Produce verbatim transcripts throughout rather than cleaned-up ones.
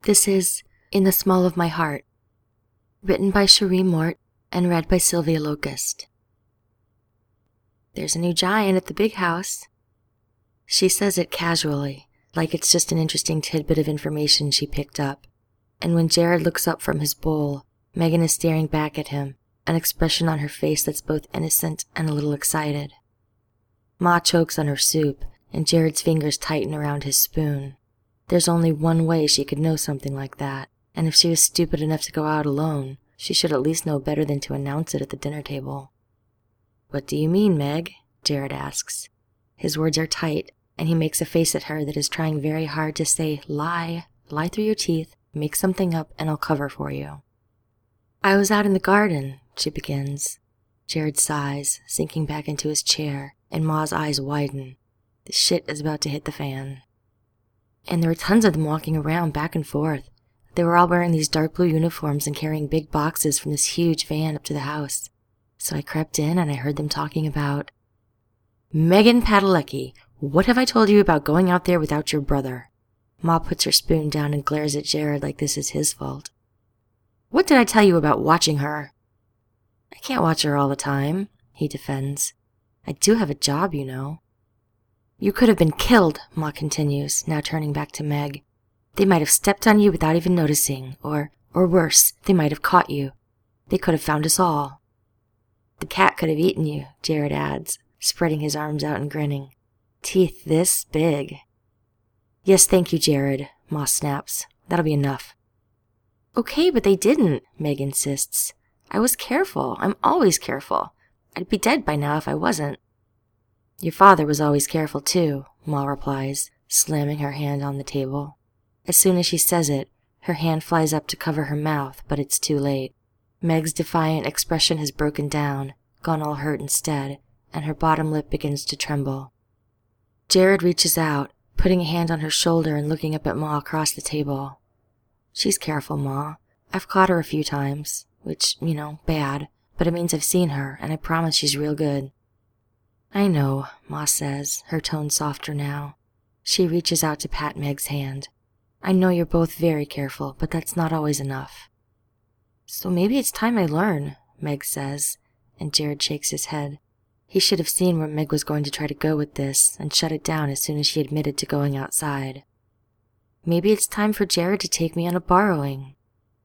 This is In the Small of My Heart, written by Cherie Mort and read by Sylvia Locust. There's a new giant at the big house. She says it casually, like it's just an interesting tidbit of information she picked up. And when Jared looks up from his bowl, Megan is staring back at him, an expression on her face that's both innocent and a little excited. Ma chokes on her soup, and Jared's fingers tighten around his spoon. There's only one way she could know something like that, and if she was stupid enough to go out alone, she should at least know better than to announce it at the dinner table. "What do you mean, Meg?" Jared asks. His words are tight, and he makes a face at her that is trying very hard to say, lie, lie through your teeth, make something up, and I'll cover for you. "I was out in the garden," she begins. Jared sighs, sinking back into his chair, and Ma's eyes widen. The shit is about to hit the fan. And there were tons of them walking around back and forth. They were all wearing these dark blue uniforms and carrying big boxes from this huge van up to the house. So I crept in and I heard them talking about... "Megan Padalecki, what have I told you about going out there without your brother?" Ma puts her spoon down and glares at Jared like this is his fault. "What did I tell you about watching her?" "I can't watch her all the time," he defends. "I do have a job, you know." "You could have been killed," Ma continues, now turning back to Meg. "They might have stepped on you without even noticing, or, or worse, they might have caught you. They could have found us all." "The cat could have eaten you," Jared adds, spreading his arms out and grinning. "Teeth this big." "Yes, thank you, Jared," Ma snaps. "That'll be enough." "Okay, but they didn't," Meg insists. "I was careful. I'm always careful. I'd be dead by now if I wasn't." "Your father was always careful, too," Ma replies, slamming her hand on the table. As soon as she says it, her hand flies up to cover her mouth, but it's too late. Meg's defiant expression has broken down, gone all hurt instead, and her bottom lip begins to tremble. Jared reaches out, putting a hand on her shoulder and looking up at Ma across the table. "She's careful, Ma. I've caught her a few times, which, you know, bad, but it means I've seen her, and I promise she's real good." "I know," Ma says, her tone softer now. She reaches out to pat Meg's hand. "I know you're both very careful, but that's not always enough." "So maybe it's time I learn," Meg says, and Jared shakes his head. He should have seen where Meg was going to try to go with this, and shut it down as soon as she admitted to going outside. "Maybe it's time for Jared to take me on a borrowing."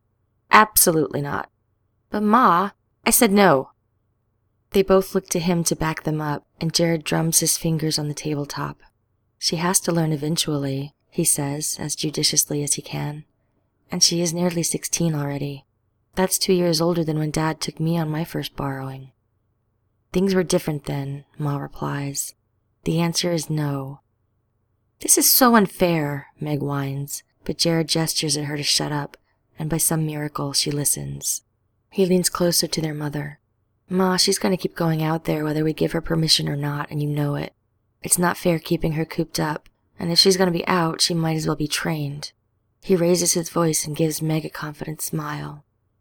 "Absolutely not." "But Ma, I said no." They both look to him to back them up, and Jared drums his fingers on the tabletop. "She has to learn eventually," he says, as judiciously as he can. "And she is nearly sixteen already. That's two years older than when Dad took me on my first borrowing." "Things were different then," Ma replies. "The answer is no." "This is so unfair," Meg whines, but Jared gestures at her to shut up, and by some miracle she listens. He leans closer to their mother. "Ma, she's going to keep going out there whether we give her permission or not, and you know it. It's not fair keeping her cooped up, and if she's going to be out, she might as well be trained." He raises his voice and gives Meg a confident smile.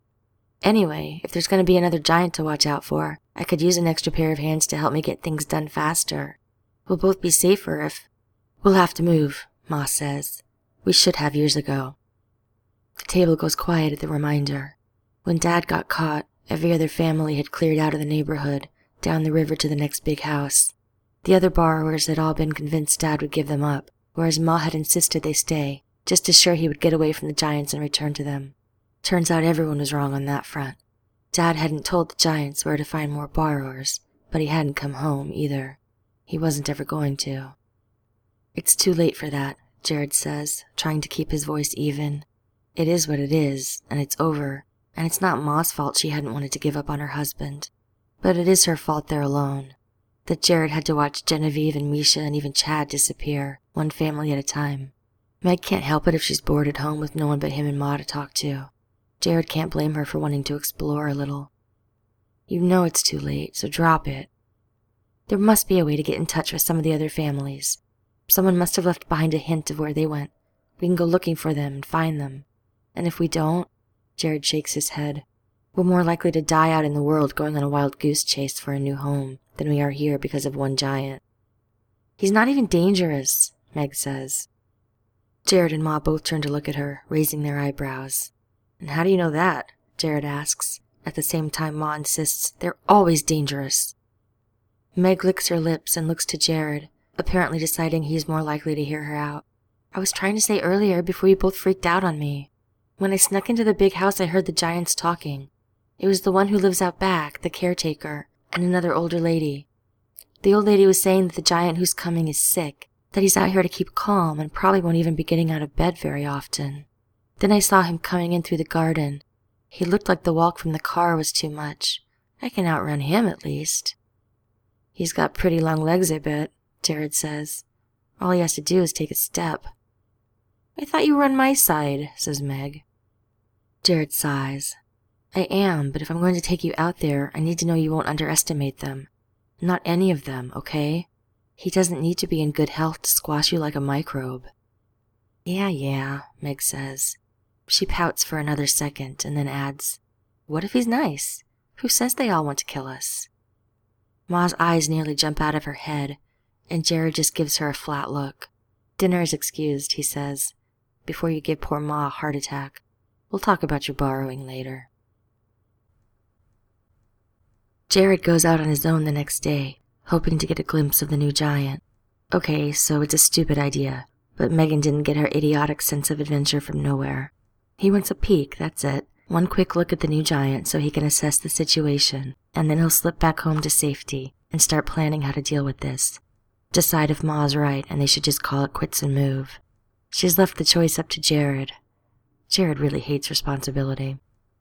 "Anyway, if there's going to be another giant to watch out for, I could use an extra pair of hands to help me get things done faster. We'll both be safer if—" "We'll have to move," Ma says. "We should have years ago." The table goes quiet at the reminder. When Dad got caught, every other family had cleared out of the neighborhood, down the river to the next big house. The other borrowers had all been convinced Dad would give them up, whereas Ma had insisted they stay, just as sure he would get away from the giants and return to them. Turns out everyone was wrong on that front. Dad hadn't told the giants where to find more borrowers, but he hadn't come home either. He wasn't ever going to. "It's too late for that," Jared says, trying to keep his voice even. "It is what it is, and it's over. And it's not Ma's fault she hadn't wanted to give up on her husband. But it is her fault they're alone. That Jared had to watch Genevieve and Misha and even Chad disappear, one family at a time. Meg can't help it if she's bored at home with no one but him and Ma to talk to. Jared can't blame her for wanting to explore a little. You know it's too late, so drop it. There must be a way to get in touch with some of the other families. Someone must have left behind a hint of where they went. We can go looking for them and find them. And if we don't," Jared shakes his head, "we're more likely to die out in the world going on a wild goose chase for a new home than we are here because of one giant." "He's not even dangerous," Meg says. Jared and Ma both turn to look at her, raising their eyebrows. And how do you know that? Jared asks. At the same time, Ma insists they're always dangerous. Meg licks her lips and looks to Jared, apparently deciding he's more likely to hear her out. I was trying to say earlier before you both freaked out on me. When I snuck into the big house, I heard the giants talking. It was the one who lives out back, the caretaker, and another older lady. The old lady was saying that the giant who's coming is sick, that he's out here to keep calm and probably won't even be getting out of bed very often. Then I saw him coming in through the garden. He looked like the walk from the car was too much. I can outrun him at least. He's got pretty long legs, I bet, Jared says. All he has to do is take a step. I thought you were on my side, says Meg. Jared sighs. I am, but if I'm going to take you out there, I need to know you won't underestimate them. Not any of them, okay? He doesn't need to be in good health to squash you like a microbe. Yeah, yeah, Meg says. She pouts for another second and then adds, What if he's nice? Who says they all want to kill us? Ma's eyes nearly jump out of her head, and Jared just gives her a flat look. Dinner is excused, he says, before you give poor Ma a heart attack. We'll talk about your borrowing later. Jared goes out on his own the next day, hoping to get a glimpse of the new giant. Okay, so it's a stupid idea, but Megan didn't get her idiotic sense of adventure from nowhere. He wants a peek, that's it. One quick look at the new giant so he can assess the situation, and then he'll slip back home to safety and start planning how to deal with this. Decide if Ma's right and they should just call it quits and move. She's left the choice up to Jared. Jared really hates responsibility.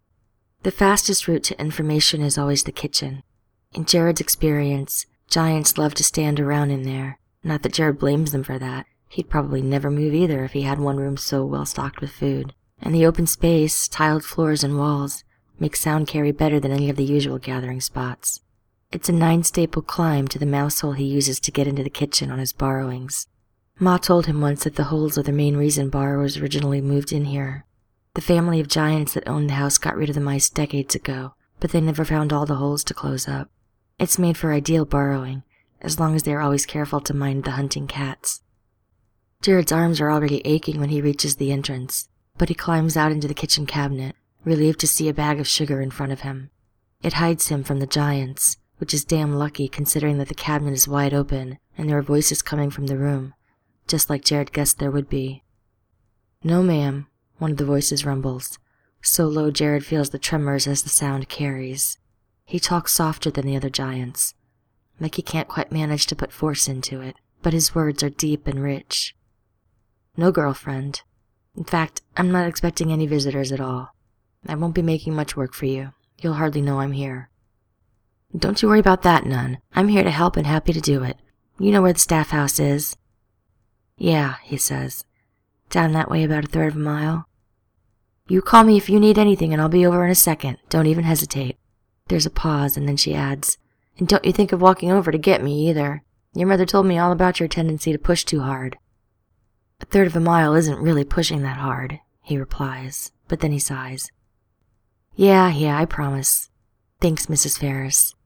The fastest route to information is always the kitchen. In Jared's experience, giants love to stand around in there. Not that Jared blames them for that. He'd probably never move either if he had one room so well stocked with food. And the open space, tiled floors and walls, make sound carry better than any of the usual gathering spots. It's a nine-staple climb to the mouse hole he uses to get into the kitchen on his borrowings. Ma told him once that the holes are the main reason borrowers originally moved in here. The family of giants that owned the house got rid of the mice decades ago, but they never found all the holes to close up. It's made for ideal burrowing, as long as they are always careful to mind the hunting cats. Jared's arms are already aching when he reaches the entrance, but he climbs out into the kitchen cabinet, relieved to see a bag of sugar in front of him. It hides him from the giants, which is damn lucky considering that the cabinet is wide open and there are voices coming from the room, just like Jared guessed there would be. No, ma'am, one of the voices rumbles, so low Jared feels the tremors as the sound carries. He talks softer than the other giants, like he can't quite manage to put force into it, but his words are deep and rich. No girlfriend. In fact, I'm not expecting any visitors at all. I won't be making much work for you. You'll hardly know I'm here. Don't you worry about that none. I'm here to help and happy to do it. You know where the staff house is? Yeah, he says. Down that way about a third of a mile. You call me if you need anything and I'll be over in a second. Don't even hesitate. There's a pause and then she adds, And don't you think of walking over to get me either. Your mother told me all about your tendency to push too hard. A third of a mile isn't really pushing that hard, he replies, but then he sighs. Yeah, yeah, I promise. Thanks, Missus Ferris.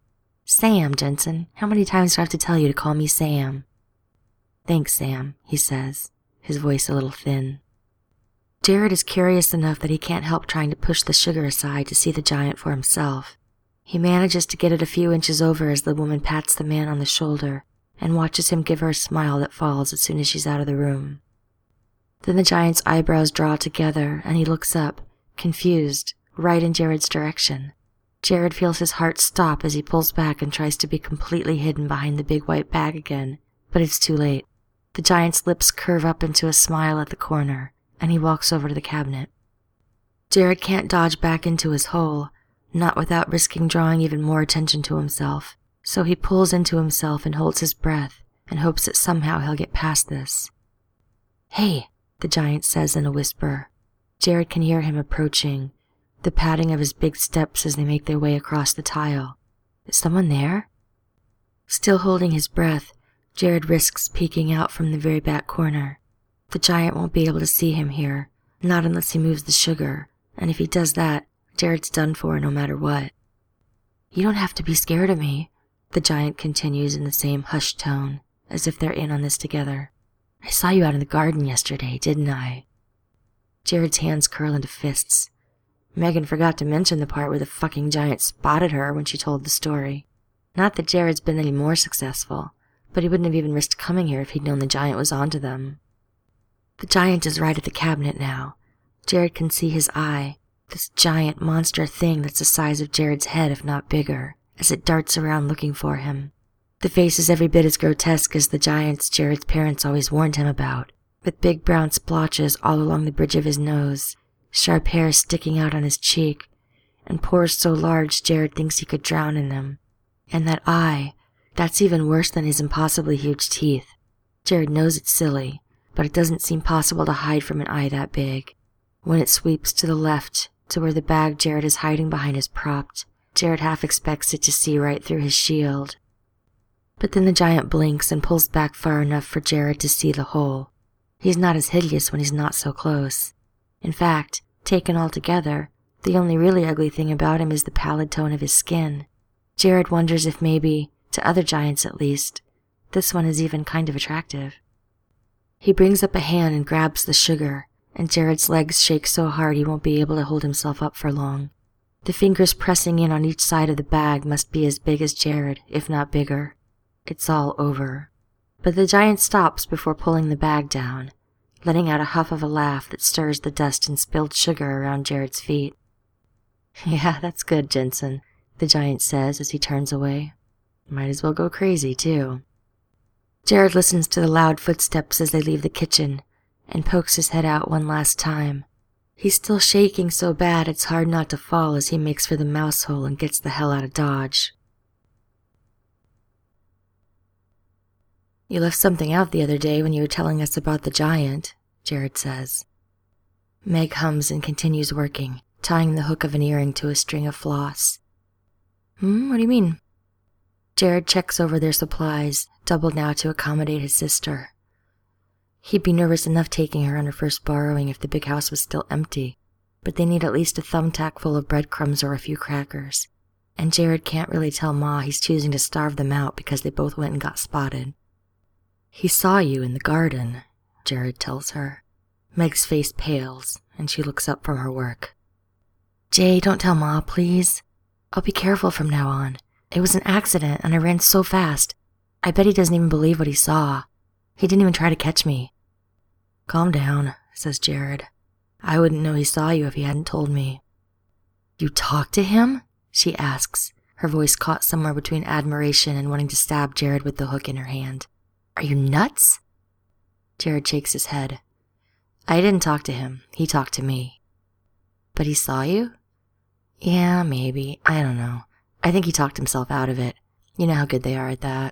Sam, Jensen, how many times do I have to tell you to call me Sam? Thanks, Sam, he says, his voice a little thin. Jared is curious enough that he can't help trying to push the sugar aside to see the giant for himself. He manages to get it a few inches over as the woman pats the man on the shoulder and watches him give her a smile that falls as soon as she's out of the room. Then the giant's eyebrows draw together and he looks up, confused, right in Jared's direction. Jared feels his heart stop as he pulls back and tries to be completely hidden behind the big white bag again, but it's too late. The giant's lips curve up into a smile at the corner, and he walks over to the cabinet. Jared can't dodge back into his hole, not without risking drawing even more attention to himself. So he pulls into himself and holds his breath and hopes that somehow he'll get past this. Hey, the giant says in a whisper. Jared can hear him approaching, the padding of his big steps as they make their way across the tile. Is someone there? Still holding his breath, Jared risks peeking out from the very back corner. The giant won't be able to see him here, not unless he moves the sugar, and if he does that, Jared's done for no matter what. You don't have to be scared of me, the giant continues in the same hushed tone, as if they're in on this together. I saw you out in the garden yesterday, didn't I? Jared's hands curl into fists. Megan forgot to mention the part where the fucking giant spotted her when she told the story. Not that Jared's been any more successful, but he wouldn't have even risked coming here if he'd known the giant was onto them. The giant is right at the cabinet now. Jared can see his eye, this giant monster thing that's the size of Jared's head if not bigger, as it darts around looking for him. The face is every bit as grotesque as the giants Jared's parents always warned him about, with big brown splotches all along the bridge of his nose, sharp hair sticking out on his cheek, and pores so large Jared thinks he could drown in them. And that eye, that's even worse than his impossibly huge teeth. Jared knows it's silly, but it doesn't seem possible to hide from an eye that big. When it sweeps to the left, to where the bag Jared is hiding behind is propped, Jared half expects it to see right through his shield. But then the giant blinks and pulls back far enough for Jared to see the hole. He's not as hideous when he's not so close. In fact, taken all together, the only really ugly thing about him is the pallid tone of his skin. Jared wonders if maybe, to other giants at least, this one is even kind of attractive. He brings up a hand and grabs the sugar, and Jared's legs shake so hard he won't be able to hold himself up for long. The fingers pressing in on each side of the bag must be as big as Jared, if not bigger. It's all over. But the giant stops before pulling the bag down, letting out a huff of a laugh that stirs the dust and spilled sugar around Jared's feet. Yeah, that's good, Jensen, the giant says as he turns away. Might as well go crazy, too. Jared listens to the loud footsteps as they leave the kitchen and pokes his head out one last time. He's still shaking so bad it's hard not to fall as he makes for the mouse hole and gets the hell out of Dodge. You left something out the other day when you were telling us about the giant, Jared says. Meg hums and continues working, tying the hook of an earring to a string of floss. Hmm, what do you mean? Jared checks over their supplies, doubled now to accommodate his sister. He'd be nervous enough taking her on her first borrowing if the big house was still empty, but they need at least a thumbtack full of breadcrumbs or a few crackers, and Jared can't really tell Ma he's choosing to starve them out because they both went and got spotted. He saw you in the garden, Jared tells her. Meg's face pales, and she looks up from her work. Jay, don't tell Ma, please. I'll be careful from now on. It was an accident, and I ran so fast. I bet he doesn't even believe what he saw. He didn't even try to catch me. Calm down, says Jared. I wouldn't know he saw you if he hadn't told me. You talked to him? She asks, her voice caught somewhere between admiration and wanting to stab Jared with the hook in her hand. Are you nuts? Jared shakes his head. I didn't talk to him. He talked to me. But he saw you? Yeah, maybe. I don't know. I think he talked himself out of it. You know how good they are at that.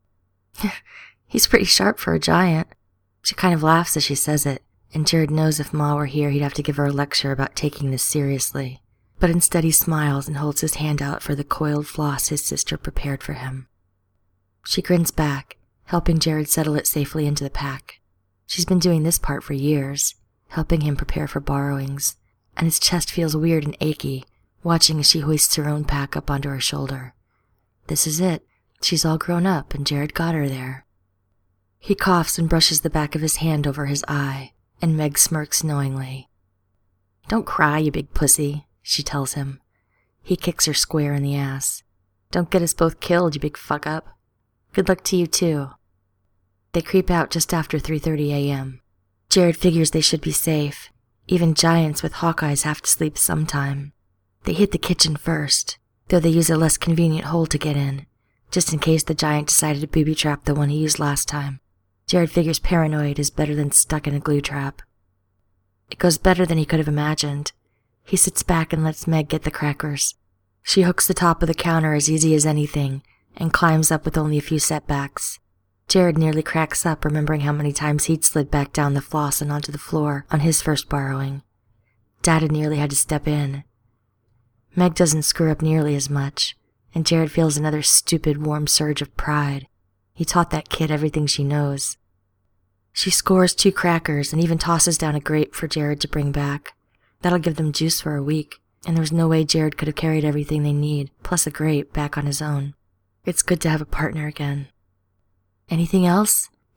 He's pretty sharp for a giant. She kind of laughs as she says it, and Jared knows if Ma were here he'd have to give her a lecture about taking this seriously. But instead he smiles and holds his hand out for the coiled floss his sister prepared for him. She grins back, helping Jared settle it safely into the pack. She's been doing this part for years, helping him prepare for borrowings, and his chest feels weird and achy, watching as she hoists her own pack up onto her shoulder. This is it. She's all grown up, and Jared got her there. He coughs and brushes the back of his hand over his eye, and Meg smirks knowingly. Don't cry, you big pussy, she tells him. He kicks her square in the ass. Don't get us both killed, you big fuck-up. Good luck to you, too. They creep out just after three thirty a.m. Jared figures they should be safe. Even giants with hawk eyes have to sleep sometime. They hit the kitchen first, though they use a less convenient hole to get in, just in case the giant decided to booby-trap the one he used last time. Jared figures paranoid is better than stuck in a glue trap. It goes better than he could have imagined. He sits back and lets Meg get the crackers. She hooks the top of the counter as easy as anything, and climbs up with only a few setbacks. Jared nearly cracks up, remembering how many times he'd slid back down the floss and onto the floor on his first borrowing. Dad had nearly had to step in. Meg doesn't screw up nearly as much, and Jared feels another stupid, warm surge of pride. He taught that kid everything she knows. She scores two crackers and even tosses down a grape for Jared to bring back. That'll give them juice for a week, and there's no way Jared could have carried everything they need, plus a grape, back on his own. It's good to have a partner again. Anything else?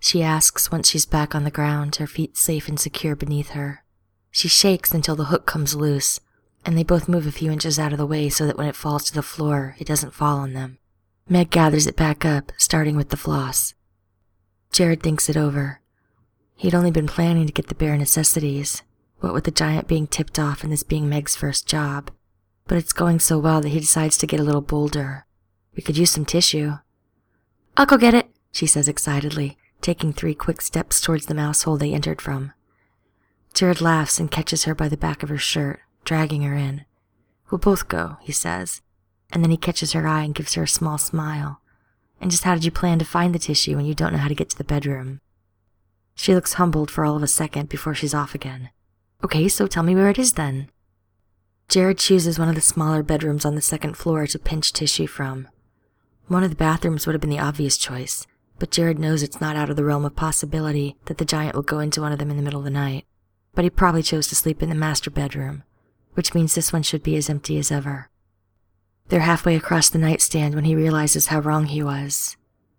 she asks once she's back on the ground, her feet safe and secure beneath her. She shakes until the hook comes loose, and they both move a few inches out of the way so that when it falls to the floor, it doesn't fall on them. Meg gathers it back up, starting with the floss. Jared thinks it over. He'd only been planning to get the bare necessities, what with the giant being tipped off and this being Meg's first job. But it's going so well that he decides to get a little bolder. We could use some tissue. I'll go get it, she says excitedly, taking three quick steps towards the mouse hole they entered from. Jared laughs and catches her by the back of her shirt, dragging her in. We'll both go, he says, and then he catches her eye and gives her a small smile. And just how did you plan to find the tissue when you don't know how to get to the bedroom? She looks humbled for all of a second before she's off again. Okay, so tell me where it is then. Jared chooses one of the smaller bedrooms on the second floor to pinch tissue from. One of the bathrooms would have been the obvious choice, but Jared knows it's not out of the realm of possibility that the giant will go into one of them in the middle of the night. But he probably chose to sleep in the master bedroom, which means this one should be as empty as ever. They're halfway across the nightstand when he realizes how wrong he was.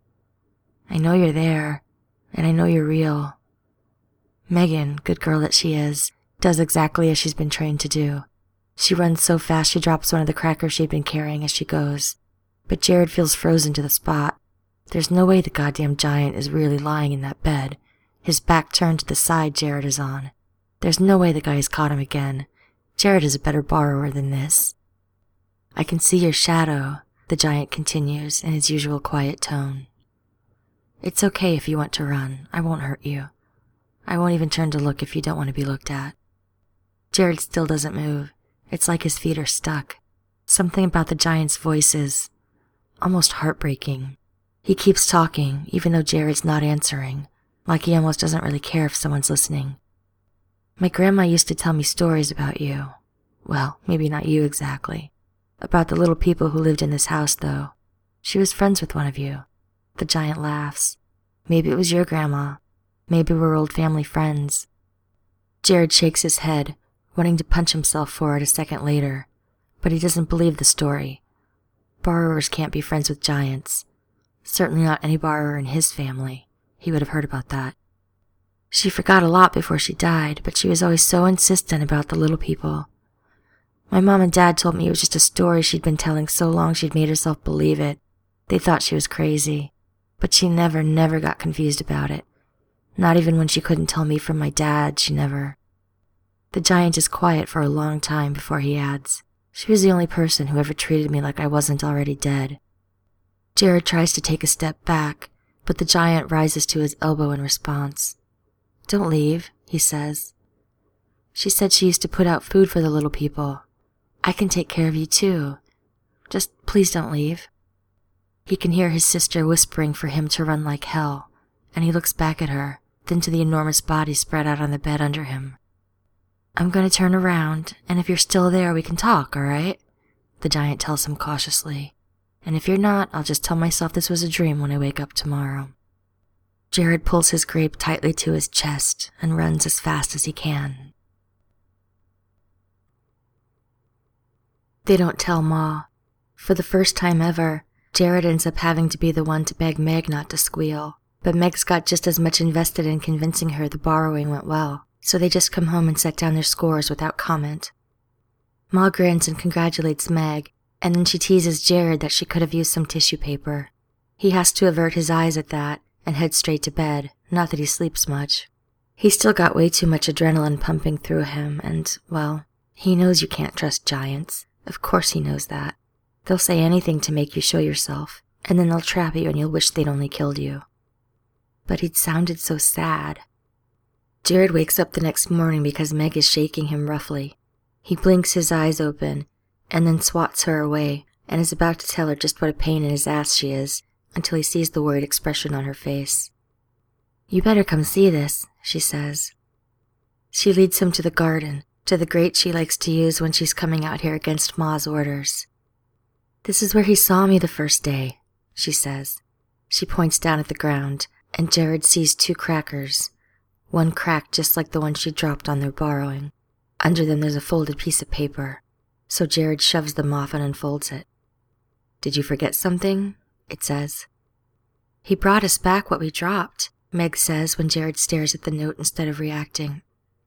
I know you're there, and I know you're real. Megan, good girl that she is, does exactly as she's been trained to do. She runs so fast she drops one of the crackers she'd been carrying as she goes. But Jared feels frozen to the spot. There's no way the goddamn giant is really lying in that bed, his back turned to the side Jared is on. There's no way the guy's caught him again. Jared is a better borrower than this. I can see your shadow, the giant continues in his usual quiet tone. It's okay if you want to run. I won't hurt you. I won't even turn to look if you don't want to be looked at. Jared still doesn't move. It's like his feet are stuck. Something about the giant's voice is almost heartbreaking. He keeps talking, even though Jared's not answering, like he almost doesn't really care if someone's listening. My grandma used to tell me stories about you. Well, maybe not you exactly. About the little people who lived in this house, though. She was friends with one of you. The giant laughs. Maybe it was your grandma. Maybe we're old family friends. Jared shakes his head, wanting to punch himself for it a second later, but he doesn't believe the story. Borrowers can't be friends with giants. Certainly not any borrower in his family. He would have heard about that. She forgot a lot before she died, but she was always so insistent about the little people. My mom and dad told me it was just a story she'd been telling so long she'd made herself believe it. They thought she was crazy, but she never, never got confused about it. Not even when she couldn't tell me from my dad, she never. The giant is quiet for a long time before he adds, she was the only person who ever treated me like I wasn't already dead. Jared tries to take a step back, but the giant rises to his elbow in response. Don't leave, he says. She said she used to put out food for the little people. I can take care of you too. Just please don't leave. He can hear his sister whispering for him to run like hell, and he looks back at her, then to the enormous body spread out on the bed under him. I'm going to turn around, and if you're still there, we can talk, all right? The giant tells him cautiously. And if you're not, I'll just tell myself this was a dream when I wake up tomorrow. Jared pulls his grape tightly to his chest and runs as fast as he can. They don't tell Ma. For the first time ever, Jared ends up having to be the one to beg Meg not to squeal. But Meg's got just as much invested in convincing her the borrowing went well, so they just come home and set down their scores without comment. Ma grins and congratulates Meg, and then she teases Jared that she could have used some tissue paper. He has to avert his eyes at that and head straight to bed, not that he sleeps much. He's still got way too much adrenaline pumping through him, and, well, he knows you can't trust giants. Of course he knows that. They'll say anything to make you show yourself, and then they'll trap you and you'll wish they'd only killed you. But he'd sounded so sad. Jared wakes up the next morning because Meg is shaking him roughly. He blinks his eyes open, and then swats her away, and is about to tell her just what a pain in his ass she is, until he sees the worried expression on her face. You better come see this, she says. She leads him to the garden, to the grate she likes to use when she's coming out here against Ma's orders. This is where he saw me the first day, she says. She points down at the ground, and Jared sees two crackers, one cracked just like the one she dropped on their borrowing. Under them there's a folded piece of paper, so Jared shoves them off and unfolds it. Did you forget something? It says. He brought us back what we dropped, Meg says when Jared stares at the note instead of reacting.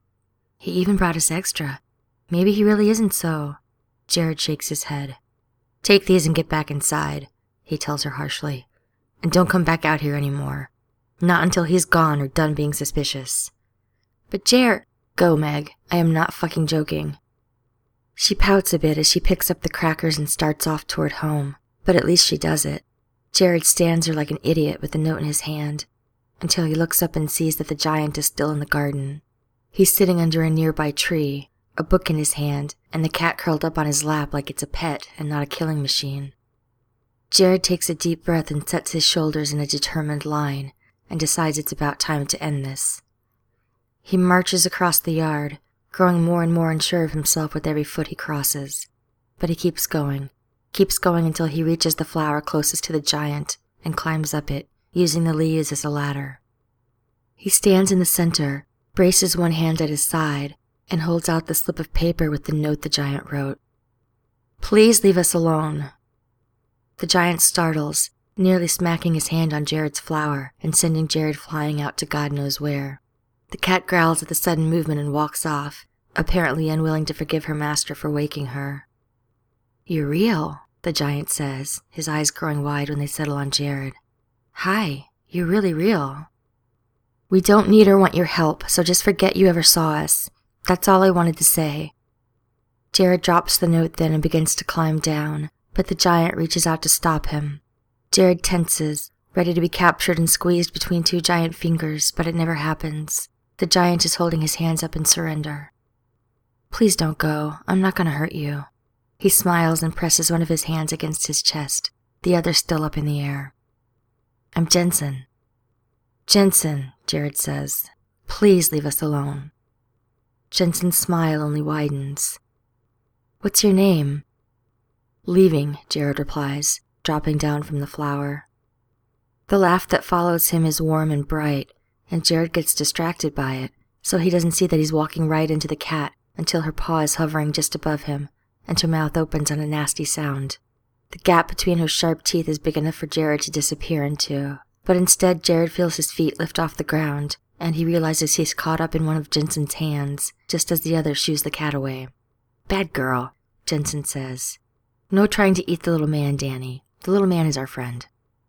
He even brought us extra. Maybe he really isn't so. Jared shakes his head. Take these and get back inside, he tells her harshly. And don't come back out here anymore. Not until he's gone or done being suspicious. But Jared... Go, Meg. I am not fucking joking. She pouts a bit as she picks up the crackers and starts off toward home, but at least she does it. Jared stands there like an idiot with the note in his hand, until he looks up and sees that the giant is still in the garden. He's sitting under a nearby tree, a book in his hand, and the cat curled up on his lap like it's a pet and not a killing machine. Jared takes a deep breath and sets his shoulders in a determined line, and decides it's about time to end this. He marches across the yard, growing more and more unsure of himself with every foot he crosses. But he keeps going, keeps going until he reaches the flower closest to the giant and climbs up it, using the leaves as a ladder. He stands in the center, braces one hand at his side, and holds out the slip of paper with the note the giant wrote. Please leave us alone. The giant startles, nearly smacking his hand on Jared's flower and sending Jared flying out to God knows where. The cat growls at the sudden movement and walks off, apparently unwilling to forgive her master for waking her. You're real, the giant says, his eyes growing wide when they settle on Jared. Hi, you're really real. We don't need or want your help, so just forget you ever saw us. That's all I wanted to say. Jared drops the note then and begins to climb down, but the giant reaches out to stop him. Jared tenses, ready to be captured and squeezed between two giant fingers, but it never happens. The giant is holding his hands up in surrender. Please don't go. I'm not going to hurt you. He smiles and presses one of his hands against his chest, the other still up in the air. I'm Jensen. Jensen, Jared says. Please leave us alone. Jensen's smile only widens. What's your name? Leaving, Jared replies, dropping down from the flower. The laugh that follows him is warm and bright, and Jared gets distracted by it, so he doesn't see that he's walking right into the cat until her paw is hovering just above him, and her mouth opens on a nasty sound. The gap between her sharp teeth is big enough for Jared to disappear into, but instead Jared feels his feet lift off the ground, and he realizes he's caught up in one of Jensen's hands, just as the other shoos the cat away. Bad girl, Jensen says. No trying to eat the little man, Danny. The little man is our friend.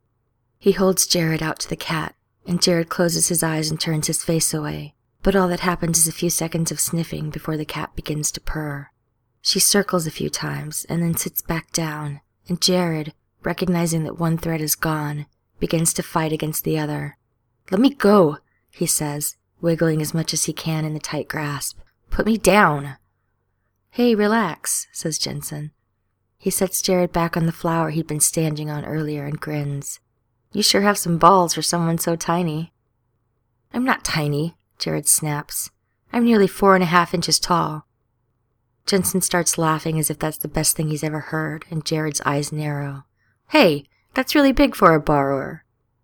He holds Jared out to the cat, and Jared closes his eyes and turns his face away, but all that happens is a few seconds of sniffing before the cat begins to purr. She circles a few times and then sits back down, and Jared, recognizing that one thread is gone, begins to fight against the other. Let me go, he says, wiggling as much as he can in the tight grasp. Put me down. Hey, relax, says Jensen. He sets Jared back on the flower he'd been standing on earlier and grins. You sure have some balls for someone so tiny. I'm not tiny, Jared snaps. I'm nearly four and a half inches tall. Jensen starts laughing as if that's the best thing he's ever heard, and Jared's eyes narrow. Hey, that's really big for a borrower.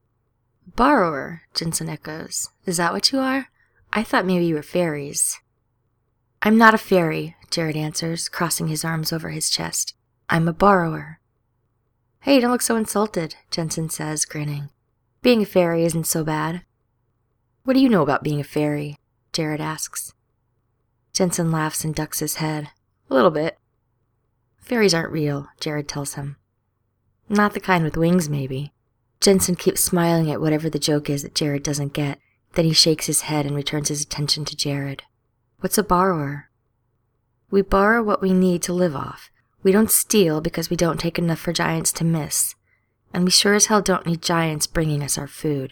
Borrower, Jensen echoes. Is that what you are? I thought maybe you were fairies. I'm not a fairy, Jared answers, crossing his arms over his chest. I'm a borrower. Hey, don't look so insulted, Jensen says, grinning. Being a fairy isn't so bad. What do you know about being a fairy? Jared asks. Jensen laughs and ducks his head. A little bit. Fairies aren't real, Jared tells him. Not the kind with wings, maybe. Jensen keeps smiling at whatever the joke is that Jared doesn't get. Then he shakes his head and returns his attention to Jared. What's a borrower? We borrow what we need to live off. We don't steal because we don't take enough for giants to miss. And we sure as hell don't need giants bringing us our food.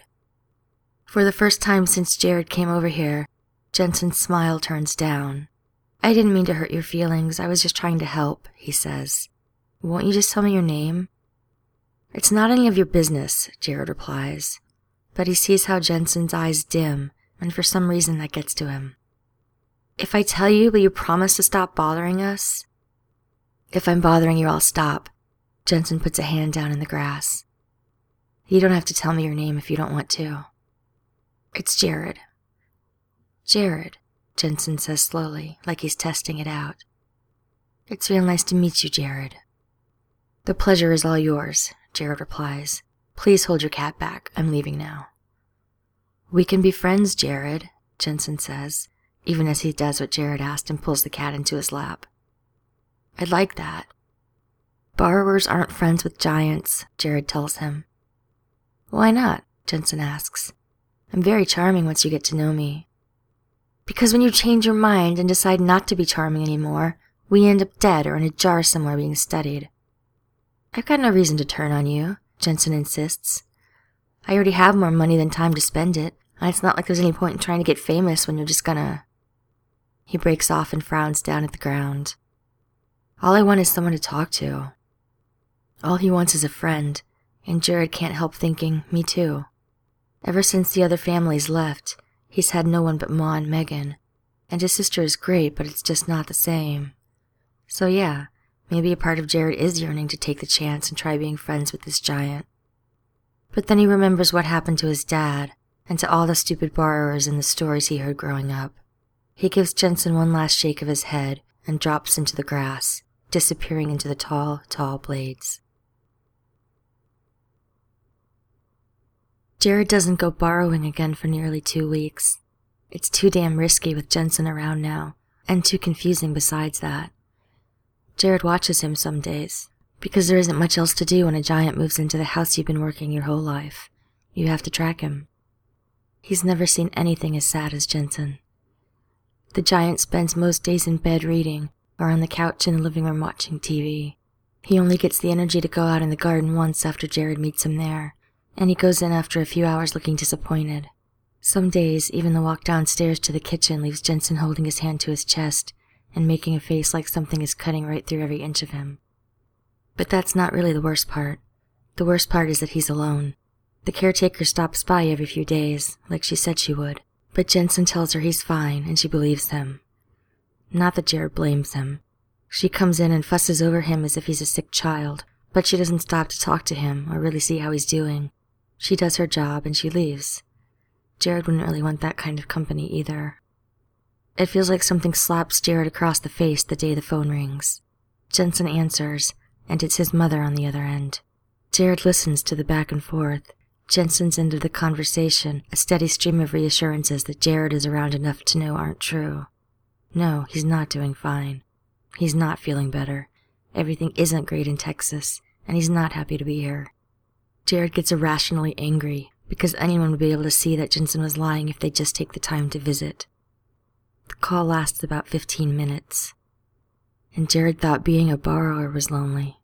For the first time since Jared came over here, Jensen's smile turns down. I didn't mean to hurt your feelings. I was just trying to help, he says. Won't you just tell me your name? It's not any of your business, Jared replies. But he sees how Jensen's eyes dim, and for some reason that gets to him. If I tell you, will you promise to stop bothering us? If I'm bothering you, I'll stop. Jensen puts a hand down in the grass. You don't have to tell me your name if you don't want to. It's Jared. Jared, Jensen says slowly, like he's testing it out. It's real nice to meet you, Jared. The pleasure is all yours, Jared replies. Please hold your cat back. I'm leaving now. We can be friends, Jared, Jensen says, even as he does what Jared asked and pulls the cat into his lap. I'd like that. Borrowers aren't friends with giants, Jared tells him. Why not? Jensen asks. I'm very charming once you get to know me. Because when you change your mind and decide not to be charming anymore, we end up dead or in a jar somewhere being studied. I've got no reason to turn on you, Jensen insists. I already have more money than time to spend it, and it's not like there's any point in trying to get famous when you're just gonna... He breaks off and frowns down at the ground. All I want is someone to talk to. All he wants is a friend, and Jared can't help thinking, me too. Ever since the other families left, he's had no one but Ma and Megan, and his sister is great, but it's just not the same. So yeah, maybe a part of Jared is yearning to take the chance and try being friends with this giant. But then he remembers what happened to his dad, and to all the stupid borrowers in the stories he heard growing up. He gives Jensen one last shake of his head and drops into the grass, disappearing into the tall, tall blades. Jared doesn't go borrowing again for nearly two weeks. It's too damn risky with Jensen around now, and too confusing besides that. Jared watches him some days, because there isn't much else to do when a giant moves into the house you've been working your whole life. You have to track him. He's never seen anything as sad as Jensen. The giant spends most days in bed reading, or on the couch in the living room watching T V. He only gets the energy to go out in the garden once after Jared meets him there, and he goes in after a few hours looking disappointed. Some days, even the walk downstairs to the kitchen leaves Jensen holding his hand to his chest and making a face like something is cutting right through every inch of him. But that's not really the worst part. The worst part is that he's alone. The caretaker stops by every few days, like she said she would, but Jensen tells her he's fine and she believes him. Not that Jared blames him. She comes in and fusses over him as if he's a sick child, but she doesn't stop to talk to him or really see how he's doing. She does her job and she leaves. Jared wouldn't really want that kind of company either. It feels like something slaps Jared across the face the day the phone rings. Jensen answers, and it's his mother on the other end. Jared listens to the back and forth. Jensen's end of the conversation, a steady stream of reassurances that Jared is around enough to know aren't true. No, he's not doing fine. He's not feeling better. Everything isn't great in Texas, and he's not happy to be here. Jared gets irrationally angry, because anyone would be able to see that Jensen was lying if they'd just take the time to visit. The call lasts about fifteen minutes, and Jared thought being a borrower was lonely.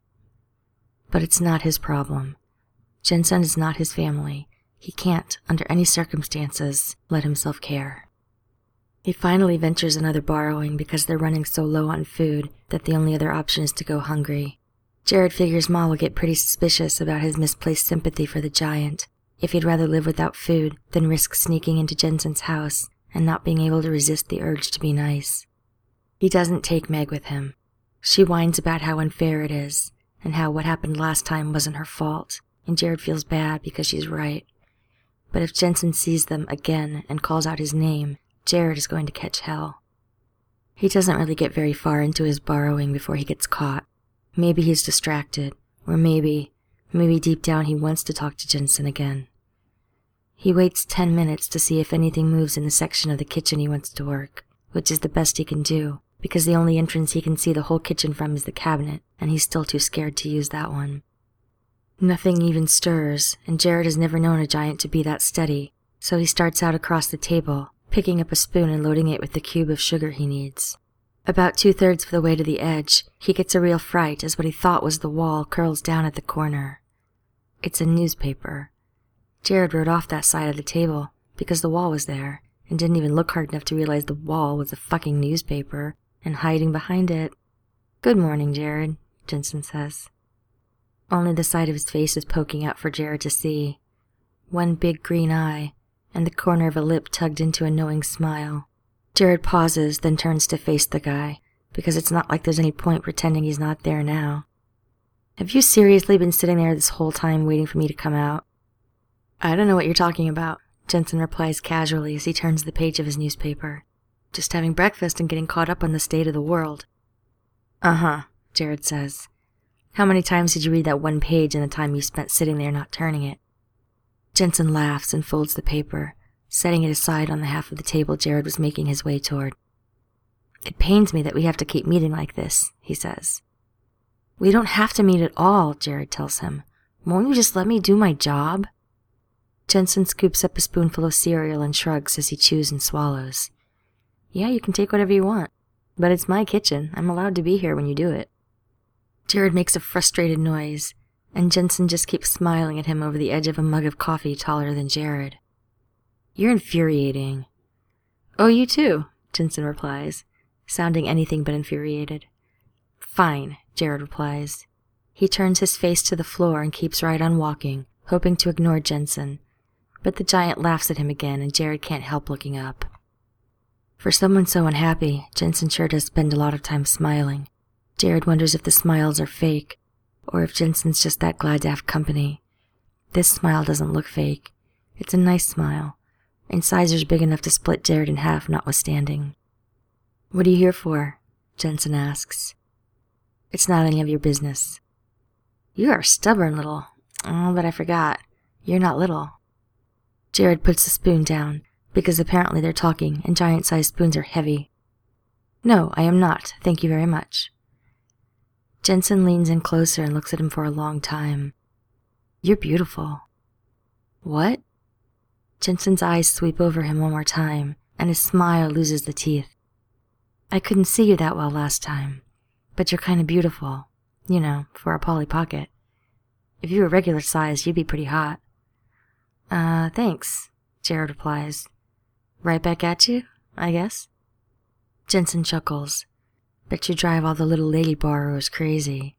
But it's not his problem. Jensen is not his family. He can't, under any circumstances, let himself care. He finally ventures another borrowing because they're running so low on food that the only other option is to go hungry. Jared figures Ma will get pretty suspicious about his misplaced sympathy for the giant, if he'd rather live without food than risk sneaking into Jensen's house and not being able to resist the urge to be nice. He doesn't take Meg with him. She whines about how unfair it is, and how what happened last time wasn't her fault, and Jared feels bad because she's right. But if Jensen sees them again and calls out his name, Jared is going to catch hell. He doesn't really get very far into his borrowing before he gets caught. Maybe he's distracted, or maybe, maybe deep down he wants to talk to Jensen again. He waits ten minutes to see if anything moves in the section of the kitchen he wants to work, which is the best he can do, because the only entrance he can see the whole kitchen from is the cabinet, and he's still too scared to use that one. Nothing even stirs, and Jared has never known a giant to be that steady, so he starts out across the table, picking up a spoon and loading it with the cube of sugar he needs. About two-thirds of the way to the edge, he gets a real fright as what he thought was the wall curls down at the corner. It's a newspaper. Jared wrote off that side of the table because the wall was there, and didn't even look hard enough to realize the wall was a fucking newspaper, and hiding behind it. "Good morning, Jared," Jensen says. Only the side of his face is poking out for Jared to see. One big green eye, and the corner of a lip tugged into a knowing smile. Jared pauses, then turns to face the guy, because it's not like there's any point pretending he's not there now. "Have you seriously been sitting there this whole time waiting for me to come out?" "I don't know what you're talking about," Jensen replies casually as he turns the page of his newspaper. "Just having breakfast and getting caught up on the state of the world." "Uh-huh," Jared says. "How many times did you read that one page in the time you spent sitting there not turning it?" Jensen laughs and folds the paper, setting it aside on the half of the table Jared was making his way toward. "It pains me that we have to keep meeting like this," he says. "We don't have to meet at all," Jared tells him. "Won't you just let me do my job?" Jensen scoops up a spoonful of cereal and shrugs as he chews and swallows. "Yeah, you can take whatever you want, but it's my kitchen. I'm allowed to be here when you do it." Jared makes a frustrated noise, and Jensen just keeps smiling at him over the edge of a mug of coffee taller than Jared. "You're infuriating." "Oh, you too," Jensen replies, sounding anything but infuriated. "Fine," Jared replies. He turns his face to the floor and keeps right on walking, hoping to ignore Jensen. But the giant laughs at him again, and Jared can't help looking up. For someone so unhappy, Jensen sure does spend a lot of time smiling. Jared wonders if the smiles are fake, or if Jensen's just that glad to have company. This smile doesn't look fake. It's a nice smile, and Sizer's big enough to split Jared in half notwithstanding. "What are you here for?" Jensen asks. "It's not any of your business." "You are stubborn, little. Oh, but I forgot. You're not little." Jared puts the spoon down, because apparently they're talking, and giant-sized spoons are heavy. "No, I am not. Thank you very much." Jensen leans in closer and looks at him for a long time. "You're beautiful." "What?" Jensen's eyes sweep over him one more time, and his smile loses the teeth. "I couldn't see you that well last time, but you're kind of beautiful, you know, for a Polly Pocket. If you were regular size, you'd be pretty hot." Uh, thanks," Jared replies. "Right back at you, I guess." Jensen chuckles. "Bet you drive all the little lady borrowers crazy."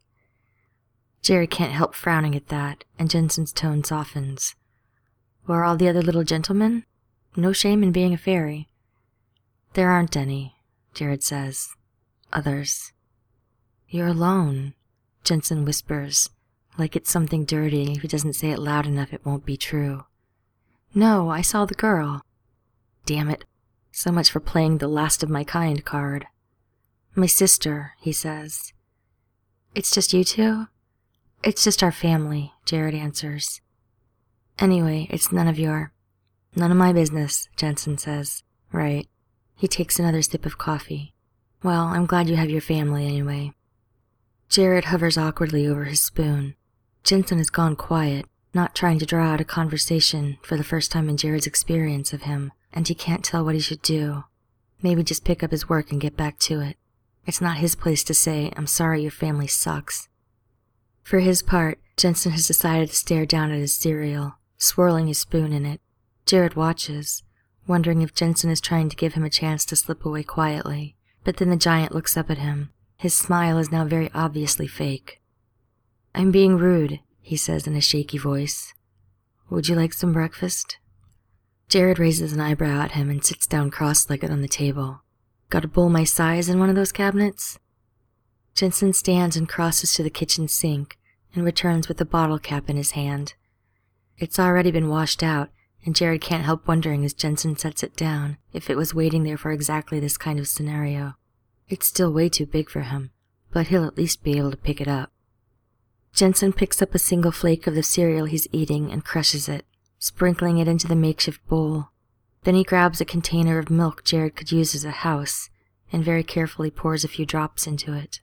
Jared can't help frowning at that, and Jensen's tone softens. "Where are all the other little gentlemen? No shame in being a fairy." "There aren't any," Jared says. "Others." "You're alone," Jensen whispers, like it's something dirty. If he doesn't say it loud enough, it won't be true. "No, I saw the girl." "Damn it. So much for playing the last of my kind card." "My sister," he says. "It's just you two?" "It's just our family," Jared answers. "Anyway, it's none of your... None of my business," Jensen says. "Right." He takes another sip of coffee. "Well, I'm glad you have your family anyway." Jared hovers awkwardly over his spoon. Jensen has gone quiet, not trying to draw out a conversation for the first time in Jared's experience of him, and he can't tell what he should do. Maybe just pick up his work and get back to it. It's not his place to say, "I'm sorry your family sucks." For his part, Jensen has decided to stare down at his cereal, swirling his spoon in it. Jared watches, wondering if Jensen is trying to give him a chance to slip away quietly. But then the giant looks up at him. His smile is now very obviously fake. "I'm being rude," he says in a shaky voice. "Would you like some breakfast?" Jared raises an eyebrow at him and sits down cross-legged on the table. "Got a bowl my size in one of those cabinets?" Jensen stands and crosses to the kitchen sink and returns with a bottle cap in his hand. It's already been washed out, and Jared can't help wondering as Jensen sets it down if it was waiting there for exactly this kind of scenario. It's still way too big for him, but he'll at least be able to pick it up. Jensen picks up a single flake of the cereal he's eating and crushes it, sprinkling it into the makeshift bowl. Then he grabs a container of milk Jared could use as a house and very carefully pours a few drops into it.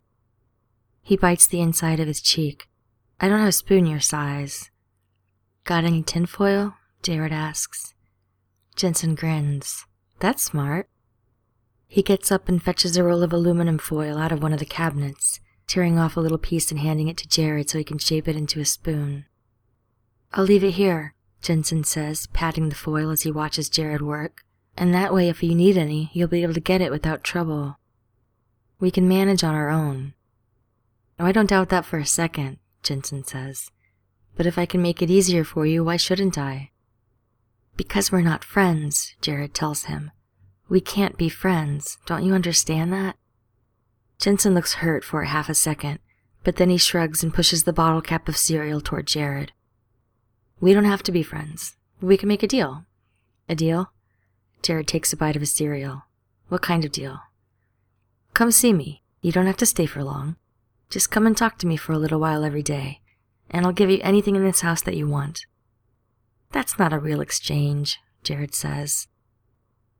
He bites the inside of his cheek. "I don't have a spoon your size." "Got any tinfoil?" Jared asks. Jensen grins. "That's smart." He gets up and fetches a roll of aluminum foil out of one of the cabinets, tearing off a little piece and handing it to Jared so he can shape it into a spoon. "I'll leave it here," Jensen says, patting the foil as he watches Jared work. "And that way, if you need any, you'll be able to get it without trouble. We can manage on our own." "Oh, I don't doubt that for a second," Jensen says. "But if I can make it easier for you, why shouldn't I?" "Because we're not friends," Jared tells him. "We can't be friends. Don't you understand that?" Jensen looks hurt for half a second, but then he shrugs and pushes the bottle cap of cereal toward Jared. "We don't have to be friends. We can make a deal." "A deal?" Jared takes a bite of his cereal. "What kind of deal?" "Come see me. You don't have to stay for long. Just come and talk to me for a little while every day, and I'll give you anything in this house that you want." "That's not a real exchange," Jared says.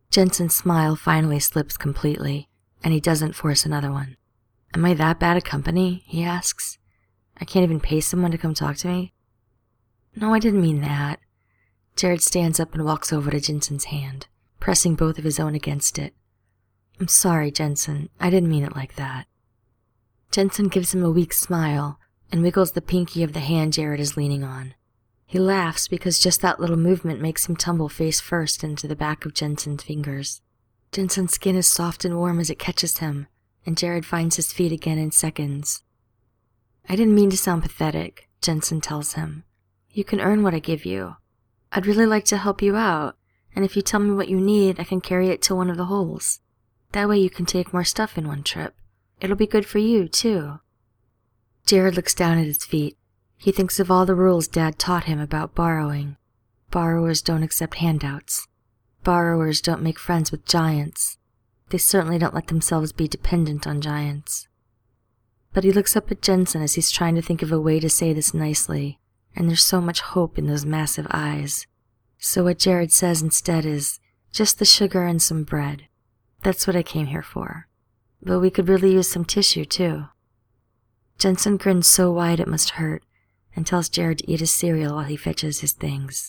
Jensen's smile finally slips completely, and he doesn't force another one. Am I that bad at company? He asks. I can't even pay someone to come talk to me? No, I didn't mean that. Jared stands up and walks over to Jensen's hand, pressing both of his own against it. I'm sorry, Jensen. I didn't mean it like that. Jensen gives him a weak smile and wiggles the pinky of the hand Jared is leaning on. He laughs because just that little movement makes him tumble face first into the back of Jensen's fingers. Jensen's skin is soft and warm as it catches him, and Jared finds his feet again in seconds. I didn't mean to sound pathetic, Jensen tells him. You can earn what I give you. I'd really like to help you out, and if you tell me what you need, I can carry it to one of the holes. That way you can take more stuff in one trip. It'll be good for you, too. Jared looks down at his feet. He thinks of all the rules Dad taught him about borrowing. Borrowers don't accept handouts. Borrowers don't make friends with giants. They certainly don't let themselves be dependent on giants. But he looks up at Jensen as he's trying to think of a way to say this nicely, and there's so much hope in those massive eyes. So what Jared says instead is, just the sugar and some bread. That's what I came here for. But we could really use some tissue, too. Jensen grins so wide it must hurt, and tells Jared to eat his cereal while he fetches his things.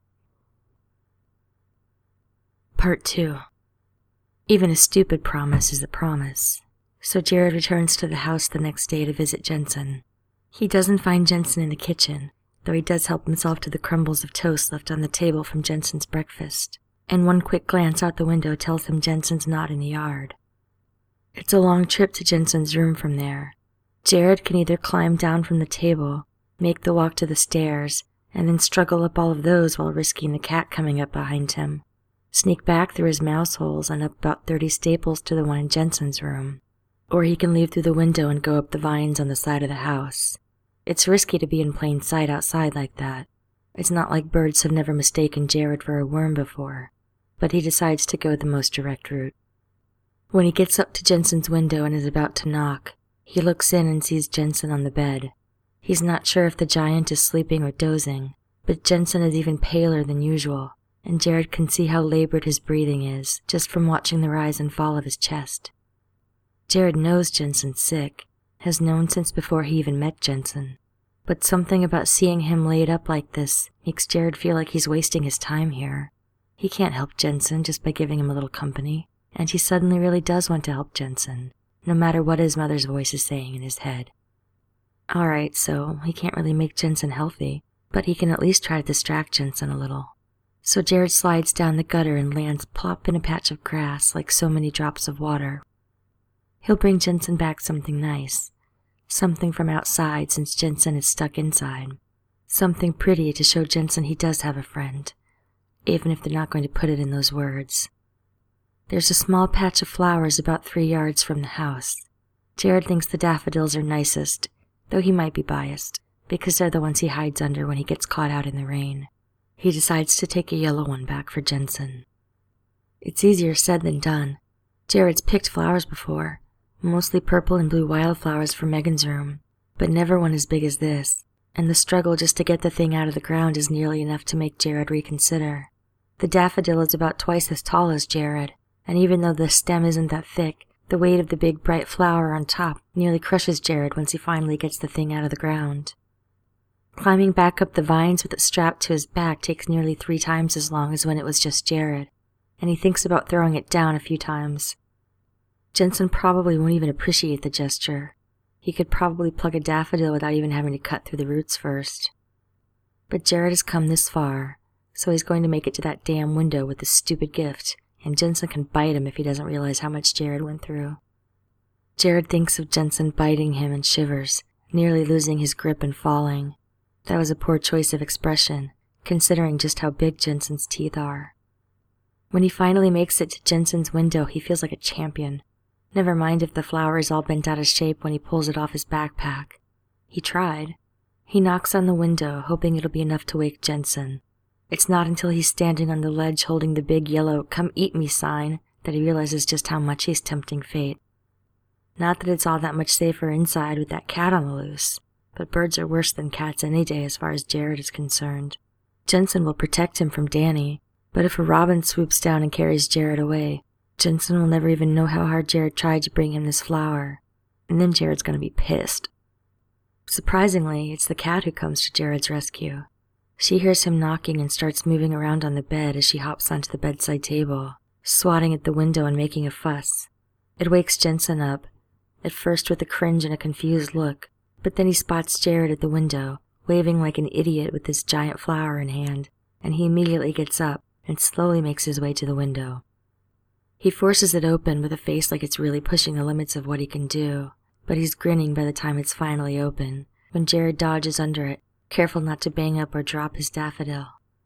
Part two. Even a stupid promise is a promise, so Jared returns to the house the next day to visit Jensen. He doesn't find Jensen in the kitchen, though he does help himself to the crumbles of toast left on the table from Jensen's breakfast, and one quick glance out the window tells him Jensen's not in the yard. It's a long trip to Jensen's room from there. Jared can either climb down from the table, make the walk to the stairs, and then struggle up all of those while risking the cat coming up behind him, sneak back through his mouse holes and up about thirty staples to the one in Jensen's room. Or he can leave through the window and go up the vines on the side of the house. It's risky to be in plain sight outside like that. It's not like birds have never mistaken Jared for a worm before, but he decides to go the most direct route. When he gets up to Jensen's window and is about to knock, he looks in and sees Jensen on the bed. He's not sure if the giant is sleeping or dozing, but Jensen is even paler than usual, and Jared can see how labored his breathing is just from watching the rise and fall of his chest. Jared knows Jensen's sick, has known since before he even met Jensen, but something about seeing him laid up like this makes Jared feel like he's wasting his time here. He can't help Jensen just by giving him a little company, and he suddenly really does want to help Jensen, no matter what his mother's voice is saying in his head. Alright, so he can't really make Jensen healthy, but he can at least try to distract Jensen a little. So Jared slides down the gutter and lands plop in a patch of grass like so many drops of water. He'll bring Jensen back something nice, something from outside since Jensen is stuck inside, something pretty to show Jensen he does have a friend, even if they're not going to put it in those words. There's a small patch of flowers about three yards from the house. Jared thinks the daffodils are nicest, though he might be biased, because they're the ones he hides under when he gets caught out in the rain. He decides to take a yellow one back for Jensen. It's easier said than done. Jared's picked flowers before, mostly purple and blue wildflowers for Megan's room, but never one as big as this, and the struggle just to get the thing out of the ground is nearly enough to make Jared reconsider. The daffodil is about twice as tall as Jared, and even though the stem isn't that thick, the weight of the big bright flower on top nearly crushes Jared once he finally gets the thing out of the ground. Climbing back up the vines with it strapped to his back takes nearly three times as long as when it was just Jared, and he thinks about throwing it down a few times. Jensen probably won't even appreciate the gesture. He could probably pluck a daffodil without even having to cut through the roots first. But Jared has come this far, so he's going to make it to that damn window with this stupid gift, and Jensen can bite him if he doesn't realize how much Jared went through. Jared thinks of Jensen biting him and shivers, nearly losing his grip and falling. That was a poor choice of expression, considering just how big Jensen's teeth are. When he finally makes it to Jensen's window, he feels like a champion. Never mind if the flower is all bent out of shape when he pulls it off his backpack. He tried. He knocks on the window, hoping it'll be enough to wake Jensen. It's not until he's standing on the ledge holding the big yellow "Come Eat Me" sign that he realizes just how much he's tempting fate. Not that it's all that much safer inside with that cat on the loose, but birds are worse than cats any day as far as Jared is concerned. Jensen will protect him from Danny, But if a robin swoops down and carries Jared away, Jensen will never even know how hard Jared tried to bring him this flower. And then Jared's going to be pissed. Surprisingly, it's the cat who comes to Jared's rescue. She hears him knocking and starts moving around on the bed as she hops onto the bedside table, swatting at the window and making a fuss. It wakes Jensen up, at first with a cringe and a confused look, but then he spots Jared at the window, waving like an idiot with his giant flower in hand, and he immediately gets up and slowly makes his way to the window. He forces it open with a face like it's really pushing the limits of what he can do, but he's grinning by the time it's finally open, when Jared dodges under it, careful not to bang up or drop his daffodil.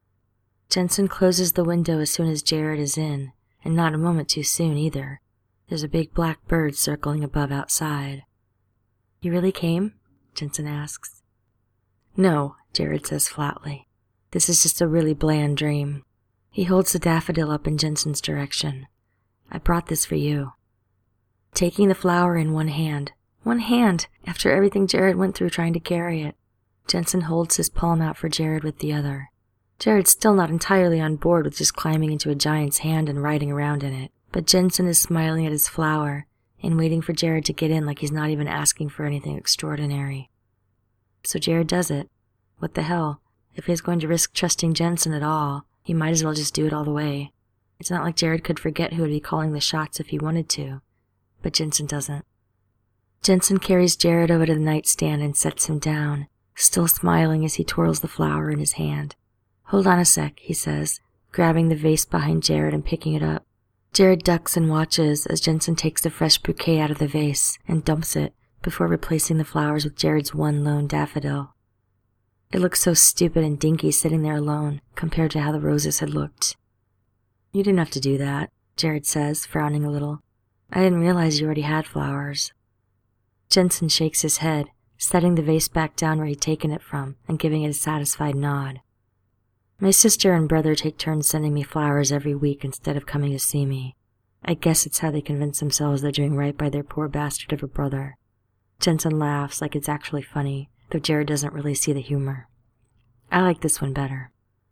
Jensen closes the window as soon as Jared is in, and not a moment too soon either. There's a big black bird circling above outside. "You really came?" Jensen asks. "No," Jared says flatly. "This is just a really bland dream." He holds the daffodil up in Jensen's direction. "I brought this for you." Taking the flower in one hand, one hand, after everything Jared went through trying to carry it, Jensen holds his palm out for Jared with the other. Jared's still not entirely on board with just climbing into a giant's hand and riding around in it, but Jensen is smiling at his flower and waiting for Jared to get in like he's not even asking for anything extraordinary. So Jared does it. What the hell? If he's going to risk trusting Jensen at all, he might as well just do it all the way. It's not like Jared could forget who would be calling the shots if he wanted to, but Jensen doesn't. Jensen carries Jared over to the nightstand and sets him down, still smiling as he twirls the flower in his hand. "Hold on a sec," he says, grabbing the vase behind Jared and picking it up. Jared ducks and watches as Jensen takes the fresh bouquet out of the vase and dumps it before replacing the flowers with Jared's one lone daffodil. It looks so stupid and dinky sitting there alone compared to how the roses had looked. "You didn't have to do that," Jared says, frowning a little. "I didn't realize you already had flowers." Jensen shakes his head, setting the vase back down where he'd taken it from and giving it a satisfied nod. "My sister and brother take turns sending me flowers every week instead of coming to see me. I guess it's how they convince themselves they're doing right by their poor bastard of a brother." Jensen laughs like it's actually funny, though Jared doesn't really see the humor. "I like this one better."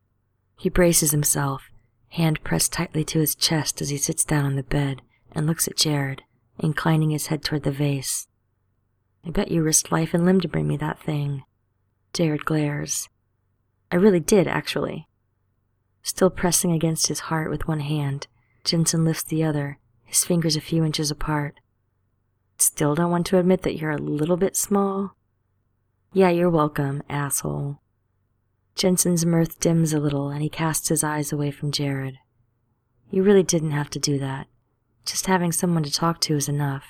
He braces himself, hand pressed tightly to his chest as he sits down on the bed and looks at Jared, inclining his head toward the vase. "I bet you risked life and limb to bring me that thing." Jared glares. "I really did, actually." Still pressing against his heart with one hand, Jensen lifts the other, his fingers a few inches apart. "Still don't want to admit that you're a little bit small?" "Yeah, you're welcome, asshole." Jensen's mirth dims a little and he casts his eyes away from Jared. "You really didn't have to do that. Just having someone to talk to is enough."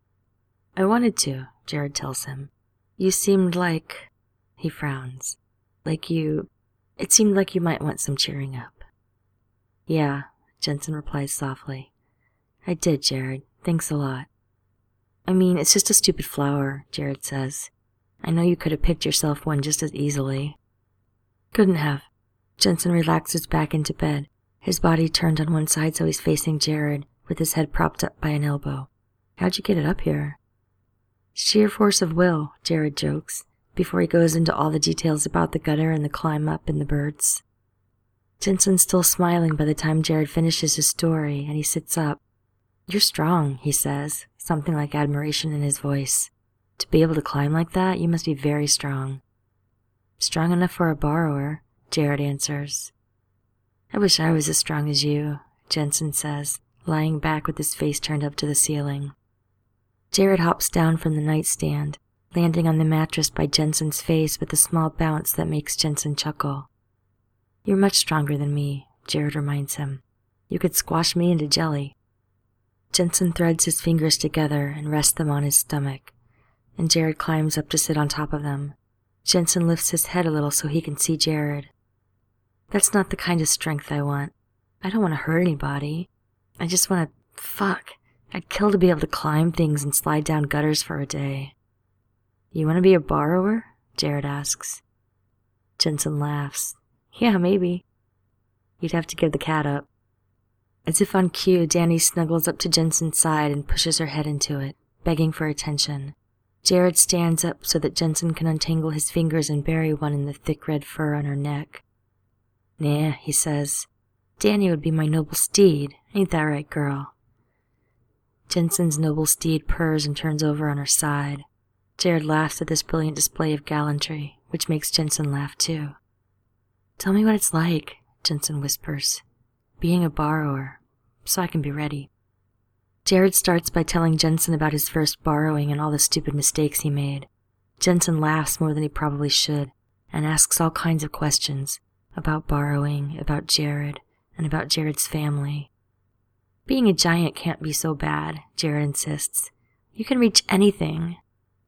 "I wanted to," Jared tells him. "You seemed like..." He frowns. "Like you... It seemed like you might want some cheering up." "Yeah," Jensen replies softly. "I did, Jared. Thanks a lot." "I mean, it's just a stupid flower," Jared says. "I know you could have picked yourself one just as easily." "Couldn't have." Jensen relaxes back into bed, his body turned on one side so he's facing Jared, with his head propped up by an elbow. "How'd you get it up here?" "Sheer force of will," Jared jokes, before he goes into all the details about the gutter and the climb up and the birds. Jensen's still smiling by the time Jared finishes his story, and he sits up. "You're strong," he says, something like admiration in his voice. "To be able to climb like that, you must be very strong." "Strong enough for a borrower," Jared answers. "I wish I was as strong as you," Jensen says, lying back with his face turned up to the ceiling. Jared hops down from the nightstand, landing on the mattress by Jensen's face with a small bounce that makes Jensen chuckle. "You're much stronger than me," Jared reminds him. "You could squash me into jelly." Jensen threads his fingers together and rests them on his stomach, and Jared climbs up to sit on top of them. Jensen lifts his head a little so he can see Jared. "That's not the kind of strength I want. I don't want to hurt anybody. I just want to... Fuck. I'd kill to be able to climb things and slide down gutters for a day." "You want to be a borrower?" Jared asks. Jensen laughs. "Yeah, maybe." "You'd have to give the cat up." As if on cue, Danny snuggles up to Jensen's side and pushes her head into it, begging for attention. Jared stands up so that Jensen can untangle his fingers and bury one in the thick red fur on her neck. "Nah," he says. Danny would be my noble steed. Ain't that right, girl? Jensen's noble steed purrs and turns over on her side. Jared laughs at this brilliant display of gallantry, which makes Jensen laugh too. Tell me what it's like, Jensen whispers, being a borrower, so I can be ready. Jared starts by telling Jensen about his first borrowing and all the stupid mistakes he made. Jensen laughs more than he probably should, and asks all kinds of questions about borrowing, about Jared, and about Jared's family. Being a giant can't be so bad, Jared insists. You can reach anything.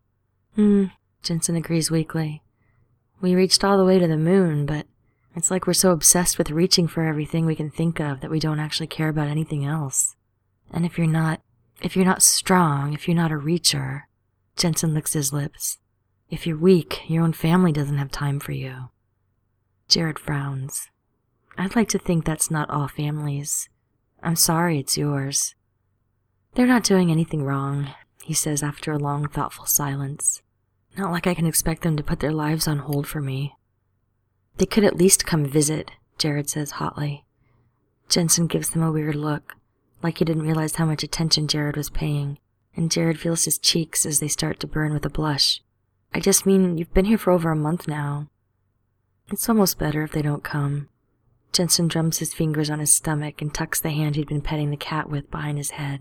Hmm, Jensen agrees weakly. We reached all the way to the moon, but it's like we're so obsessed with reaching for everything we can think of that we don't actually care about anything else. And if you're not, if you're not strong, if you're not a reacher, Jensen licks his lips. If you're weak, your own family doesn't have time for you. Jared frowns. I'd like to think that's not all families. I'm sorry it's yours. They're not doing anything wrong, he says after a long, thoughtful silence. Not like I can expect them to put their lives on hold for me. They could at least come visit, Jared says hotly. Jensen gives them a weird look, like he didn't realize how much attention Jared was paying, and Jared feels his cheeks as they start to burn with a blush. I just mean, you've been here for over a month now. It's almost better if they don't come. Jensen drums his fingers on his stomach and tucks the hand he'd been petting the cat with behind his head.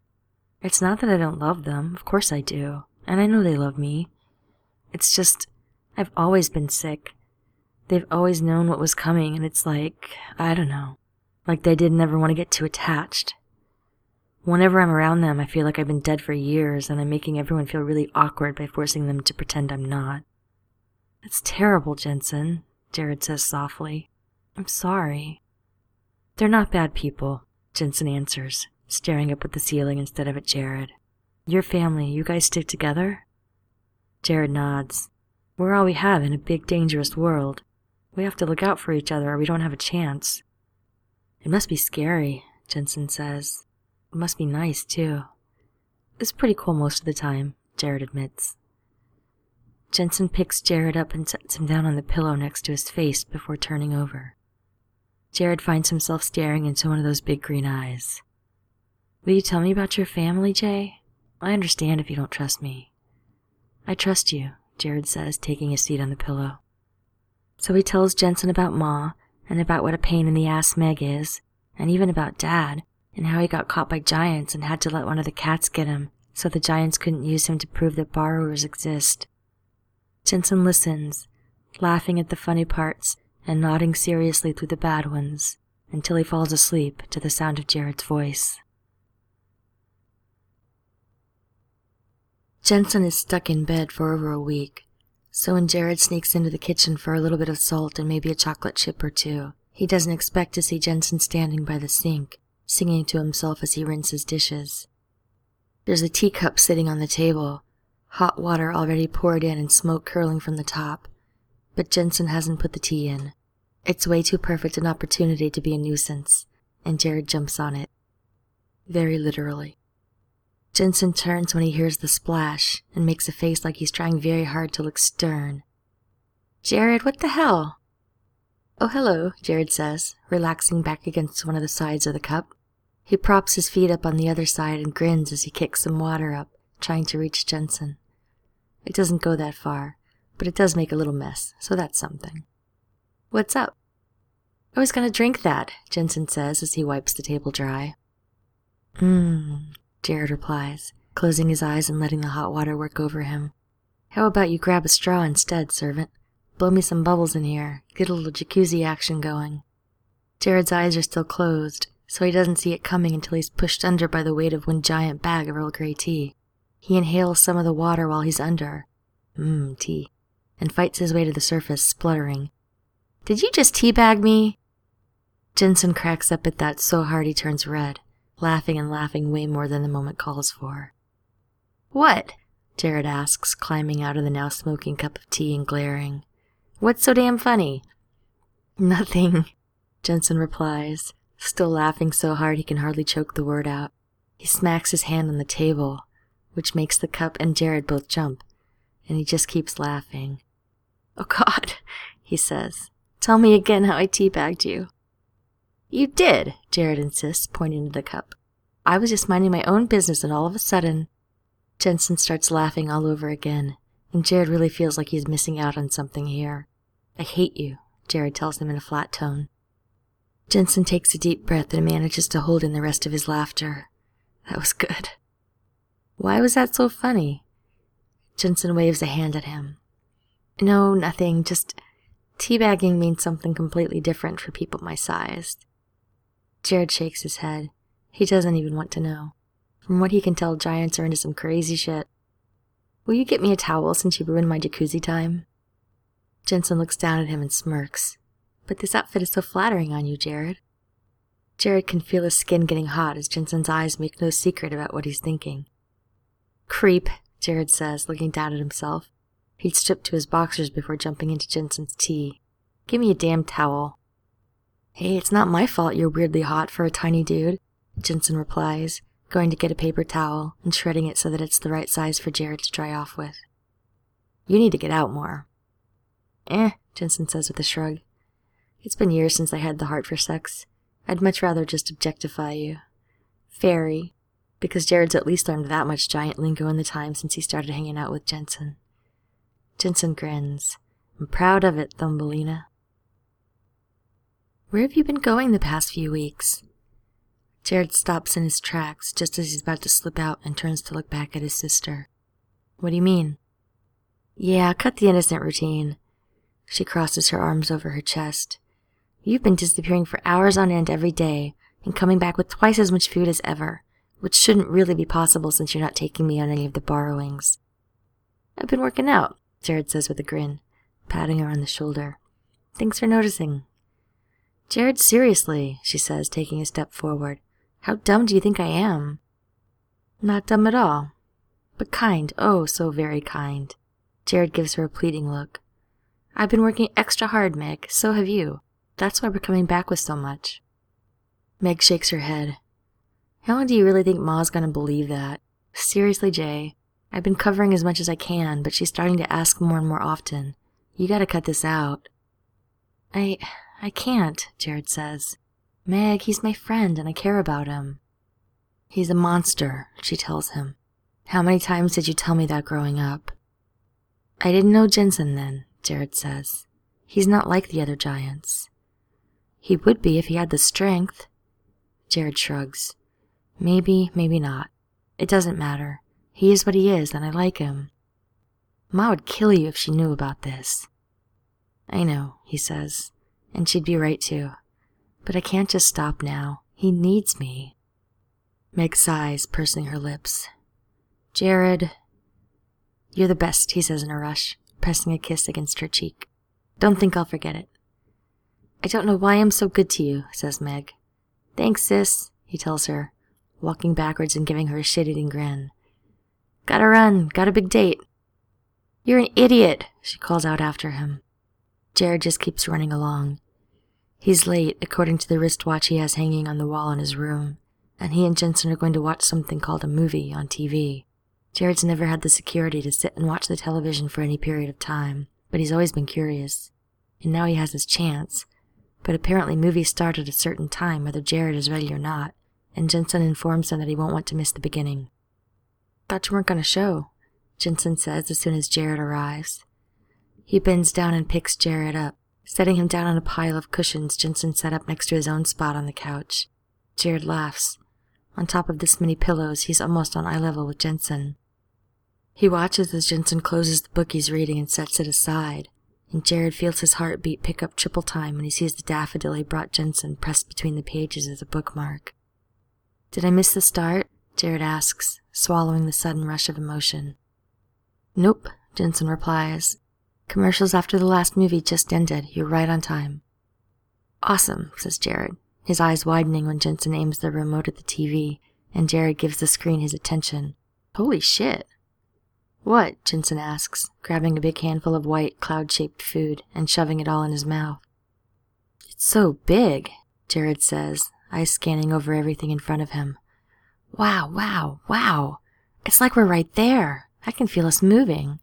It's not that I don't love them, of course I do, and I know they love me. It's just, I've always been sick. They've always known what was coming, and it's like, I don't know, like they didn't ever want to get too attached. Whenever I'm around them, I feel like I've been dead for years, and I'm making everyone feel really awkward by forcing them to pretend I'm not. That's terrible, Jensen, Jared says softly. I'm sorry. They're not bad people, Jensen answers, staring up at the ceiling instead of at Jared. Your family, you guys stick together? Jared nods. We're all we have in a big, dangerous world. We have to look out for each other or we don't have a chance. It must be scary, Jensen says. It must be nice, too. It's pretty cool most of the time, Jared admits. Jensen picks Jared up and sets him down on the pillow next to his face before turning over. Jared finds himself staring into one of those big green eyes. Will you tell me about your family, Jay? I understand if you don't trust me. I trust you, Jared says, taking his seat on the pillow. So he tells Jensen about Ma, and about what a pain in the ass Meg is, and even about Dad, and how he got caught by giants and had to let one of the cats get him, so the giants couldn't use him to prove that borrowers exist. Jensen listens, laughing at the funny parts and nodding seriously through the bad ones, until he falls asleep to the sound of Jared's voice. Jensen is stuck in bed for over a week, so when Jared sneaks into the kitchen for a little bit of salt and maybe a chocolate chip or two, he doesn't expect to see Jensen standing by the sink, singing to himself as he rinses dishes. There's a teacup sitting on the table, hot water already poured in and smoke curling from the top, but Jensen hasn't put the tea in. It's way too perfect an opportunity to be a nuisance, and Jared jumps on it. Very literally. Jensen turns when he hears the splash and makes a face like he's trying very hard to look stern. Jared, what the hell? Oh, hello, Jared says, relaxing back against one of the sides of the cup. He props his feet up on the other side and grins as he kicks some water up, trying to reach Jensen. It doesn't go that far, but it does make a little mess, so that's something. What's up? I was gonna drink that, Jensen says as he wipes the table dry. Mmm, Jared replies, closing his eyes and letting the hot water work over him. How about you grab a straw instead, servant? Blow me some bubbles in here, get a little jacuzzi action going. Jared's eyes are still closed, so he doesn't see it coming until he's pushed under by the weight of one giant bag of Earl Grey tea. He inhales some of the water while he's under. Mmm, tea. And fights his way to the surface, spluttering. Did you just teabag me? Jensen cracks up at that so hard he turns red, laughing and laughing way more than the moment calls for. What? Jared asks, climbing out of the now smoking cup of tea and glaring. What's so damn funny? Nothing, Jensen replies, still laughing so hard he can hardly choke the word out. He smacks his hand on the table, which makes the cup and Jared both jump, and he just keeps laughing. Oh God, he says. Tell me again how I teabagged you. You did, Jared insists, pointing to the cup. I was just minding my own business and all of a sudden... Jensen starts laughing all over again, and Jared really feels like he's missing out on something here. I hate you, Jared tells him in a flat tone. Jensen takes a deep breath and manages to hold in the rest of his laughter. That was good. Why was that so funny? Jensen waves a hand at him. No, nothing, just teabagging means something completely different for people my size. Jared shakes his head. He doesn't even want to know. From what he can tell, giants are into some crazy shit. Will you get me a towel since you ruined my jacuzzi time? Jensen looks down at him and smirks. But this outfit is so flattering on you, Jared. Jared can feel his skin getting hot as Jensen's eyes make no secret about what he's thinking. Creep, Jared says, looking down at himself. He'd stripped to his boxers before jumping into Jensen's tea. Give me a damn towel. Hey, it's not my fault you're weirdly hot for a tiny dude, Jensen replies, going to get a paper towel and shredding it so that it's the right size for Jared to dry off with. You need to get out more. Eh, Jensen says with a shrug. It's been years since I had the heart for sex. I'd much rather just objectify you. Fairy, because Jared's at least learned that much giant lingo in the time since he started hanging out with Jensen. Jensen grins. I'm proud of it, Thumbelina. Where have you been going the past few weeks? Jared stops in his tracks just as he's about to slip out and turns to look back at his sister. What do you mean? Yeah, cut the innocent routine. She crosses her arms over her chest. You've been disappearing for hours on end every day and coming back with twice as much food as ever, which shouldn't really be possible since you're not taking me on any of the borrowings. I've been working out, Jared says with a grin, patting her on the shoulder. Thanks for noticing. Jared, seriously, she says, taking a step forward. How dumb do you think I am? Not dumb at all, but kind, oh, so very kind. Jared gives her a pleading look. I've been working extra hard, Meg, so have you. That's why we're coming back with so much. Meg shakes her head. How long do you really think Ma's gonna believe that? Seriously, Jay, I've been covering as much as I can, but she's starting to ask more and more often. You gotta cut this out. I... I can't, Jared says. Meg, he's my friend and I care about him. He's a monster, she tells him. How many times did you tell me that growing up? I didn't know Jensen then, Jared says. He's not like the other giants. He would be if he had the strength. Jared shrugs. Maybe, maybe not. It doesn't matter. He is what he is and I like him. Ma would kill you if she knew about this. I know, he says. And she'd be right too. But I can't just stop now. He needs me. Meg sighs, pursing her lips. Jared... You're the best, he says in a rush, pressing a kiss against her cheek. Don't think I'll forget it. I don't know why I'm so good to you, says Meg. Thanks, sis, he tells her, walking backwards and giving her a shit-eating grin. Gotta run, got a big date. You're an idiot, she calls out after him. Jared just keeps running along. He's late, according to the wristwatch he has hanging on the wall in his room, and he and Jensen are going to watch something called a movie on T V. Jared's never had the security to sit and watch the television for any period of time, but he's always been curious. And now he has his chance. But apparently movies start at a certain time, whether Jared is ready or not, and Jensen informs him that he won't want to miss the beginning. Thought you weren't going to show, Jensen says as soon as Jared arrives. He bends down and picks Jared up, setting him down on a pile of cushions Jensen set up next to his own spot on the couch. Jared laughs. On top of this many pillows, he's almost on eye level with Jensen. He watches as Jensen closes the book he's reading and sets it aside, and Jared feels his heartbeat pick up triple time when he sees the daffodil he brought Jensen pressed between the pages as a bookmark. Did I miss the start? Jared asks, swallowing the sudden rush of emotion. Nope, Jensen replies. Commercials after the last movie just ended. You're right on time. Awesome, says Jared, his eyes widening when Jensen aims the remote at the T V, and Jared gives the screen his attention. Holy shit. What? Jensen asks, grabbing a big handful of white, cloud-shaped food and shoving it all in his mouth. It's so big, Jared says, eyes scanning over everything in front of him. Wow, wow, wow. It's like we're right there. I can feel us moving.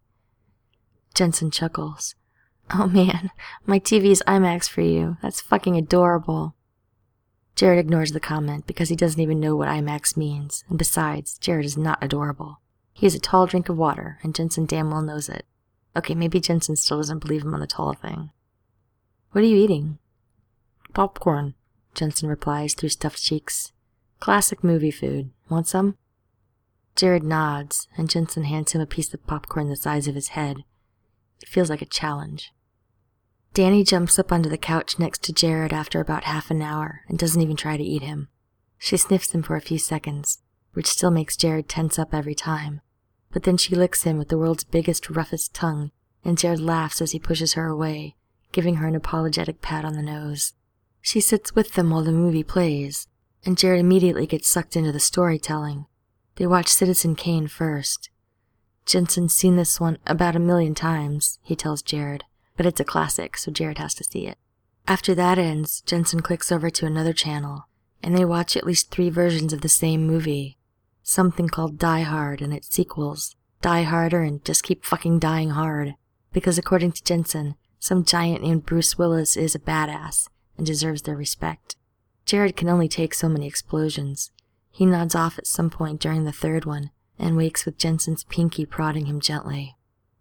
Jensen chuckles. Oh man, my T V's IMAX for you. That's fucking adorable. Jared ignores the comment because he doesn't even know what IMAX means, and besides, Jared is not adorable. He is a tall drink of water, and Jensen damn well knows it. Okay, maybe Jensen still doesn't believe him on the tall thing. What are you eating? Popcorn, Jensen replies through stuffed cheeks. Classic movie food. Want some? Jared nods, and Jensen hands him a piece of popcorn the size of his head. It feels like a challenge. Danny jumps up onto the couch next to Jared after about half an hour and doesn't even try to eat him. She sniffs him for a few seconds, which still makes Jared tense up every time. But then she licks him with the world's biggest, roughest tongue, and Jared laughs as he pushes her away, giving her an apologetic pat on the nose. She sits with them while the movie plays, and Jared immediately gets sucked into the storytelling. They watch Citizen Kane first. Jensen's seen this one about a million times, he tells Jared, but it's a classic, so Jared has to see it. After that ends, Jensen clicks over to another channel, and they watch at least three versions of the same movie. Something called Die Hard and its sequels, Die Harder and Just Keep Fucking Dying Hard, because according to Jensen, some giant named Bruce Willis is a badass and deserves their respect. Jared can only take so many explosions. He nods off at some point during the third one and wakes with Jensen's pinky prodding him gently.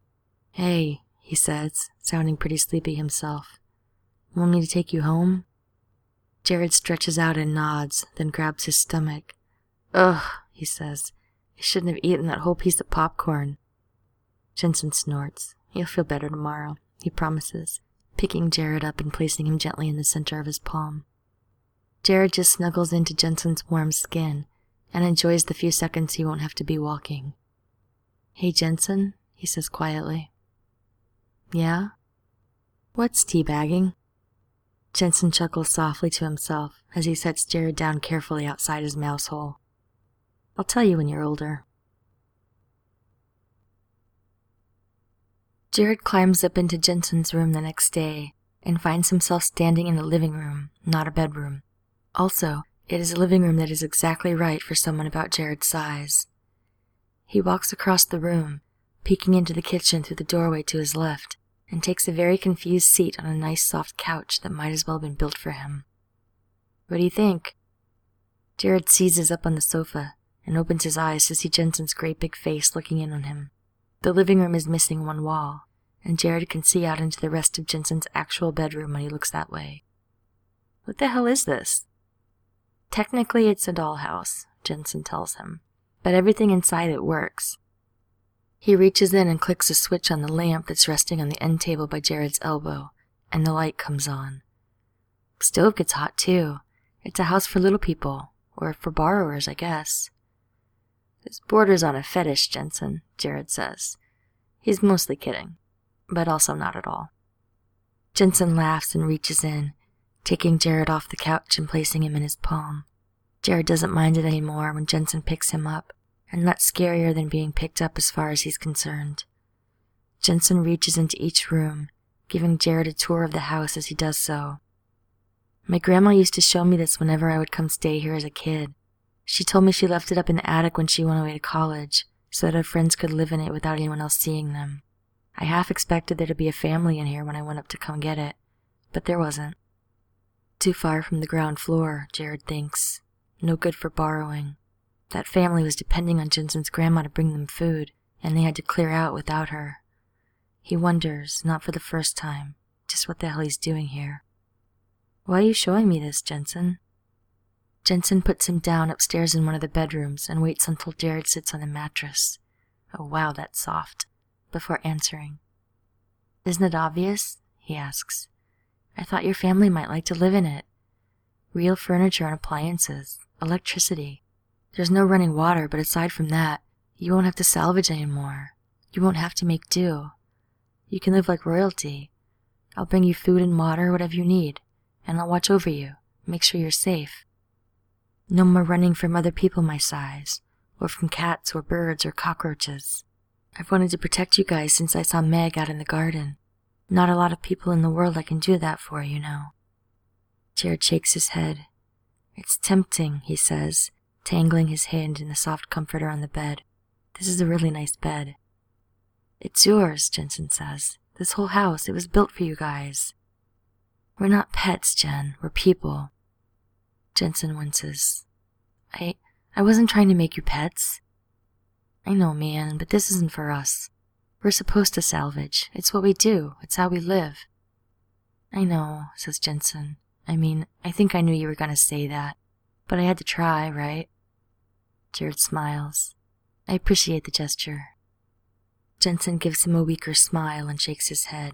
Hey, he says, sounding pretty sleepy himself. Want me to take you home? Jared stretches out and nods, then grabs his stomach. Ugh, he says. I shouldn't have eaten that whole piece of popcorn. Jensen snorts. You'll feel better tomorrow, he promises, picking Jared up and placing him gently in the center of his palm. Jared just snuggles into Jensen's warm skin and enjoys the few seconds he won't have to be walking. Hey, Jensen, he says quietly. Yeah? What's teabagging? Jensen chuckles softly to himself as he sets Jared down carefully outside his mouse hole. I'll tell you when you're older. Jared climbs up into Jensen's room the next day and finds himself standing in a living room, not a bedroom. Also, it is a living room that is exactly right for someone about Jared's size. He walks across the room, peeking into the kitchen through the doorway to his left, and takes a very confused seat on a nice soft couch that might as well have been built for him. What do you think? Jared seizes up on the sofa and opens his eyes to see Jensen's great big face looking in on him. The living room is missing one wall, and Jared can see out into the rest of Jensen's actual bedroom when he looks that way. What the hell is this? Technically it's a dollhouse, Jensen tells him, but everything inside it works. He reaches in and clicks a switch on the lamp that's resting on the end table by Jared's elbow, and the light comes on. The stove gets hot too. It's a house for little people, or for borrowers, I guess. This borders on a fetish, Jensen, Jared says. He's mostly kidding, but also not at all. Jensen laughs and reaches in, taking Jared off the couch and placing him in his palm. Jared doesn't mind it anymore when Jensen picks him up, and that's scarier than being picked up as far as he's concerned. Jensen reaches into each room, giving Jared a tour of the house as he does so. My grandma used to show me this whenever I would come stay here as a kid. She told me she left it up in the attic when she went away to college, so that her friends could live in it without anyone else seeing them. I half expected there to be a family in here when I went up to come get it, but there wasn't. Too far from the ground floor, Jared thinks. No good for borrowing. That family was depending on Jensen's grandma to bring them food, and they had to clear out without her. He wonders, not for the first time, just what the hell he's doing here. Why are you showing me this, Jensen? Jensen puts him down upstairs in one of the bedrooms and waits until Jared sits on the mattress. Oh wow, that's soft. Before answering. Isn't it obvious? He asks. I thought your family might like to live in it. Real furniture and appliances, electricity. There's no running water, but aside from that, you won't have to salvage anymore. You won't have to make do. You can live like royalty. I'll bring you food and water, whatever you need, and I'll watch over you, make sure you're safe. No more running from other people my size, or from cats or birds or cockroaches. I've wanted to protect you guys since I saw Meg out in the garden. Not a lot of people in the world I can do that for, you know. Jared shakes his head. It's tempting, he says, tangling his hand in the soft comforter on the bed. This is a really nice bed. It's yours, Jensen says. This whole house, it was built for you guys. We're not pets, Jen. We're people. Jensen winces. I, I wasn't trying to make you pets. I know, man, but this isn't for us. We're supposed to salvage. It's what we do. It's how we live. I know, says Jensen. I mean, I think I knew you were going to say that, but I had to try, right? Jared smiles. I appreciate the gesture. Jensen gives him a weaker smile and shakes his head.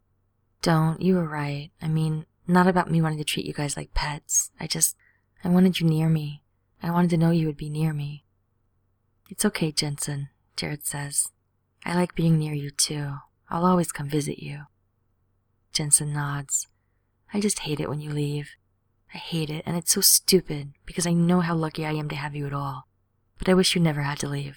Don't, you were right. I mean, not about me wanting to treat you guys like pets. I just, I wanted you near me. I wanted to know you would be near me. It's okay, Jensen, Jared says. I like being near you too. I'll always come visit you. Jensen nods. I just hate it when you leave. I hate it, and it's so stupid, because I know how lucky I am to have you at all. But I wish you never had to leave.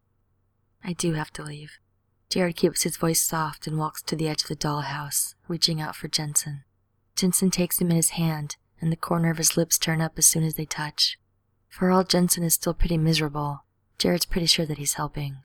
I do have to leave. Jared keeps his voice soft and walks to the edge of the dollhouse, reaching out for Jensen. Jensen takes him in his hand, and the corner of his lips turn up as soon as they touch. For all Jensen is still pretty miserable, Jared's pretty sure that he's helping.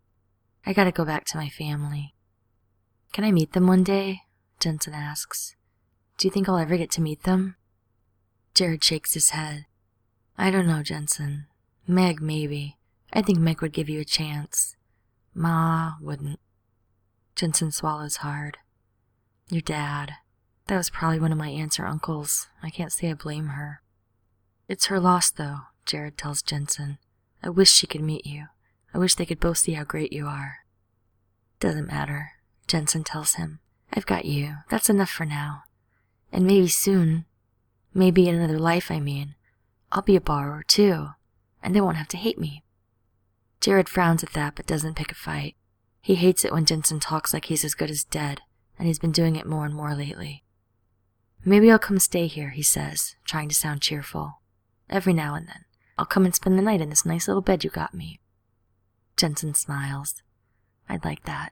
I gotta go back to my family. Can I meet them one day? Jensen asks. Do you think I'll ever get to meet them? Jared shakes his head. I don't know, Jensen. Meg, maybe. I think Meg would give you a chance. Ma wouldn't. Jensen swallows hard. Your dad. That was probably one of my aunts or uncles. I can't say I blame her. It's her loss, though, Jared tells Jensen. I wish she could meet you. I wish they could both see how great you are. Doesn't matter, Jensen tells him. I've got you. That's enough for now. And maybe soon, maybe in another life, I mean, I'll be a borrower too, and they won't have to hate me. Jared frowns at that but doesn't pick a fight. He hates it when Jensen talks like he's as good as dead, and he's been doing it more and more lately. Maybe I'll come stay here, he says, trying to sound cheerful. Every now and then. I'll come and spend the night in this nice little bed you got me. Jensen smiles. I'd like that.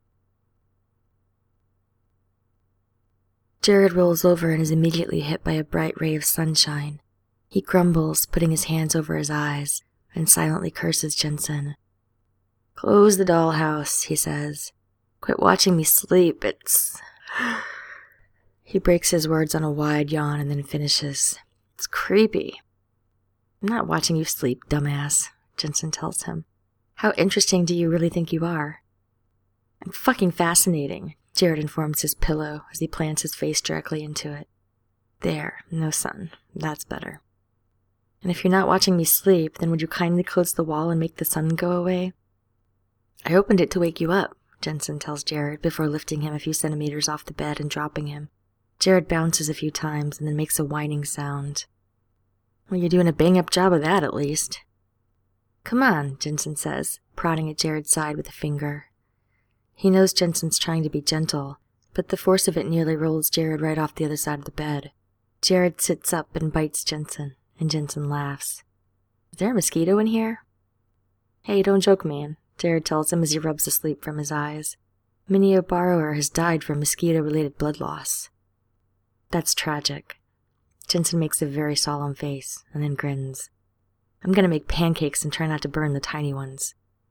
Jared rolls over and is immediately hit by a bright ray of sunshine. He grumbles, putting his hands over his eyes, and silently curses Jensen. Close the dollhouse, he says. Quit watching me sleep, it's... He breaks his words on a wide yawn and then finishes. It's creepy. I'm not watching you sleep, dumbass, Jensen tells him. How interesting do you really think you are? I'm fucking fascinating, Jared informs his pillow as he plants his face directly into it. There, no sun. That's better. And if you're not watching me sleep, then would you kindly close the wall and make the sun go away? I opened it to wake you up, Jensen tells Jared before lifting him a few centimeters off the bed and dropping him. Jared bounces a few times and then makes a whining sound. Well, you're doing a bang-up job of that, at least. Come on, Jensen says, prodding at Jared's side with a finger. He knows Jensen's trying to be gentle, but the force of it nearly rolls Jared right off the other side of the bed. Jared sits up and bites Jensen, and Jensen laughs. Is there a mosquito in here? Hey, don't joke, man, Jared tells him as he rubs the sleep from his eyes. Many a borrower has died from mosquito-related blood loss. That's tragic. Jensen makes a very solemn face, and then grins. I'm gonna make pancakes and try not to burn the tiny ones.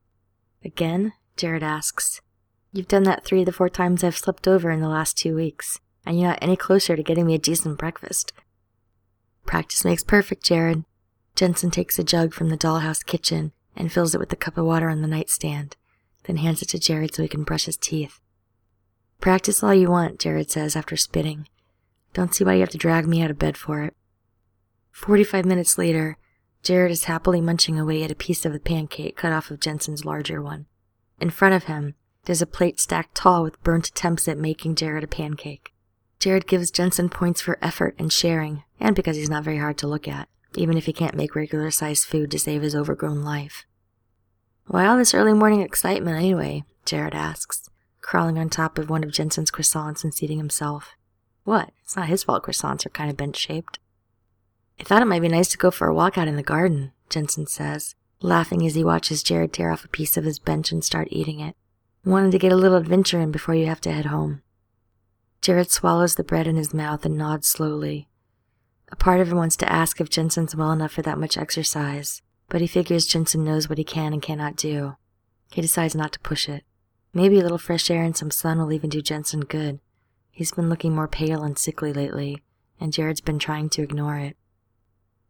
Again? Jared asks. You've done that three of the four times I've slept over in the last two weeks, and you're not any closer to getting me a decent breakfast. Practice makes perfect, Jared. Jensen takes a jug from the dollhouse kitchen and fills it with the cup of water on the nightstand, then hands it to Jared so he can brush his teeth. Practice all you want, Jared says after spitting. Don't see why you have to drag me out of bed for it. Forty-five minutes later, Jared is happily munching away at a piece of the pancake cut off of Jensen's larger one. In front of him, there's a plate stacked tall with burnt attempts at making Jared a pancake. Jared gives Jensen points for effort and sharing, and because he's not very hard to look at, even if he can't make regular-sized food to save his overgrown life. Why all this early morning excitement anyway? Jared asks, crawling on top of one of Jensen's croissants and seating himself. What? It's not his fault croissants are kind of bent-shaped. I thought it might be nice to go for a walk out in the garden, Jensen says, laughing as he watches Jared tear off a piece of his bench and start eating it. Wanted to get a little adventure in before you have to head home. Jared swallows the bread in his mouth and nods slowly. A part of him wants to ask if Jensen's well enough for that much exercise, but he figures Jensen knows what he can and cannot do. He decides not to push it. Maybe a little fresh air and some sun will even do Jensen good. He's been looking more pale and sickly lately, and Jared's been trying to ignore it.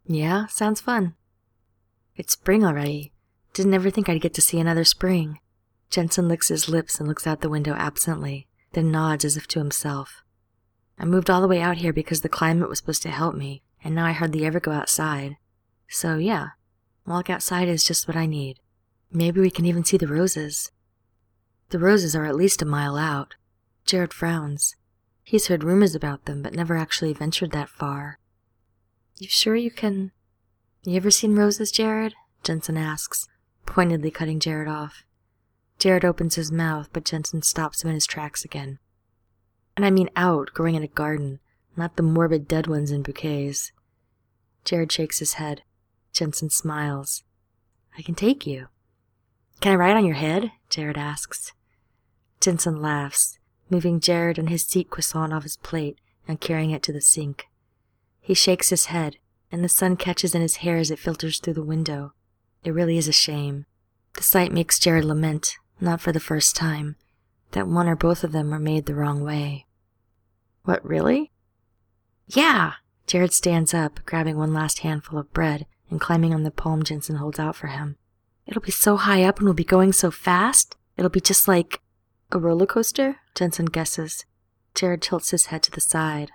Yeah, sounds fun. It's spring already. Didn't ever think I'd get to see another spring. Jensen licks his lips and looks out the window absently, then nods as if to himself. I moved all the way out here because the climate was supposed to help me, and now I hardly ever go outside. So yeah, walk outside is just what I need. Maybe we can even see the roses. The roses are at least a mile out. Jared frowns. He's heard rumors about them, but never actually ventured that far. You sure you can... You ever seen roses, Jared? Jensen asks, pointedly cutting Jared off. Jared opens his mouth, but Jensen stops him in his tracks again. And I mean out, growing in a garden, not the morbid dead ones in bouquets. Jared shakes his head. Jensen smiles. I can take you. Can I ride on your head? Jared asks. Jensen laughs, moving Jared and his seat croissant off his plate and carrying it to the sink. He shakes his head, and the sun catches in his hair as it filters through the window. It really is a shame. The sight makes Jared lament, not for the first time, that one or both of them were made the wrong way. What, really? Yeah! Jared stands up, grabbing one last handful of bread and climbing on the palm Jensen holds out for him. It'll be so high up and we'll be going so fast. It'll be just like a roller coaster, Jensen guesses. Jared tilts his head to the side.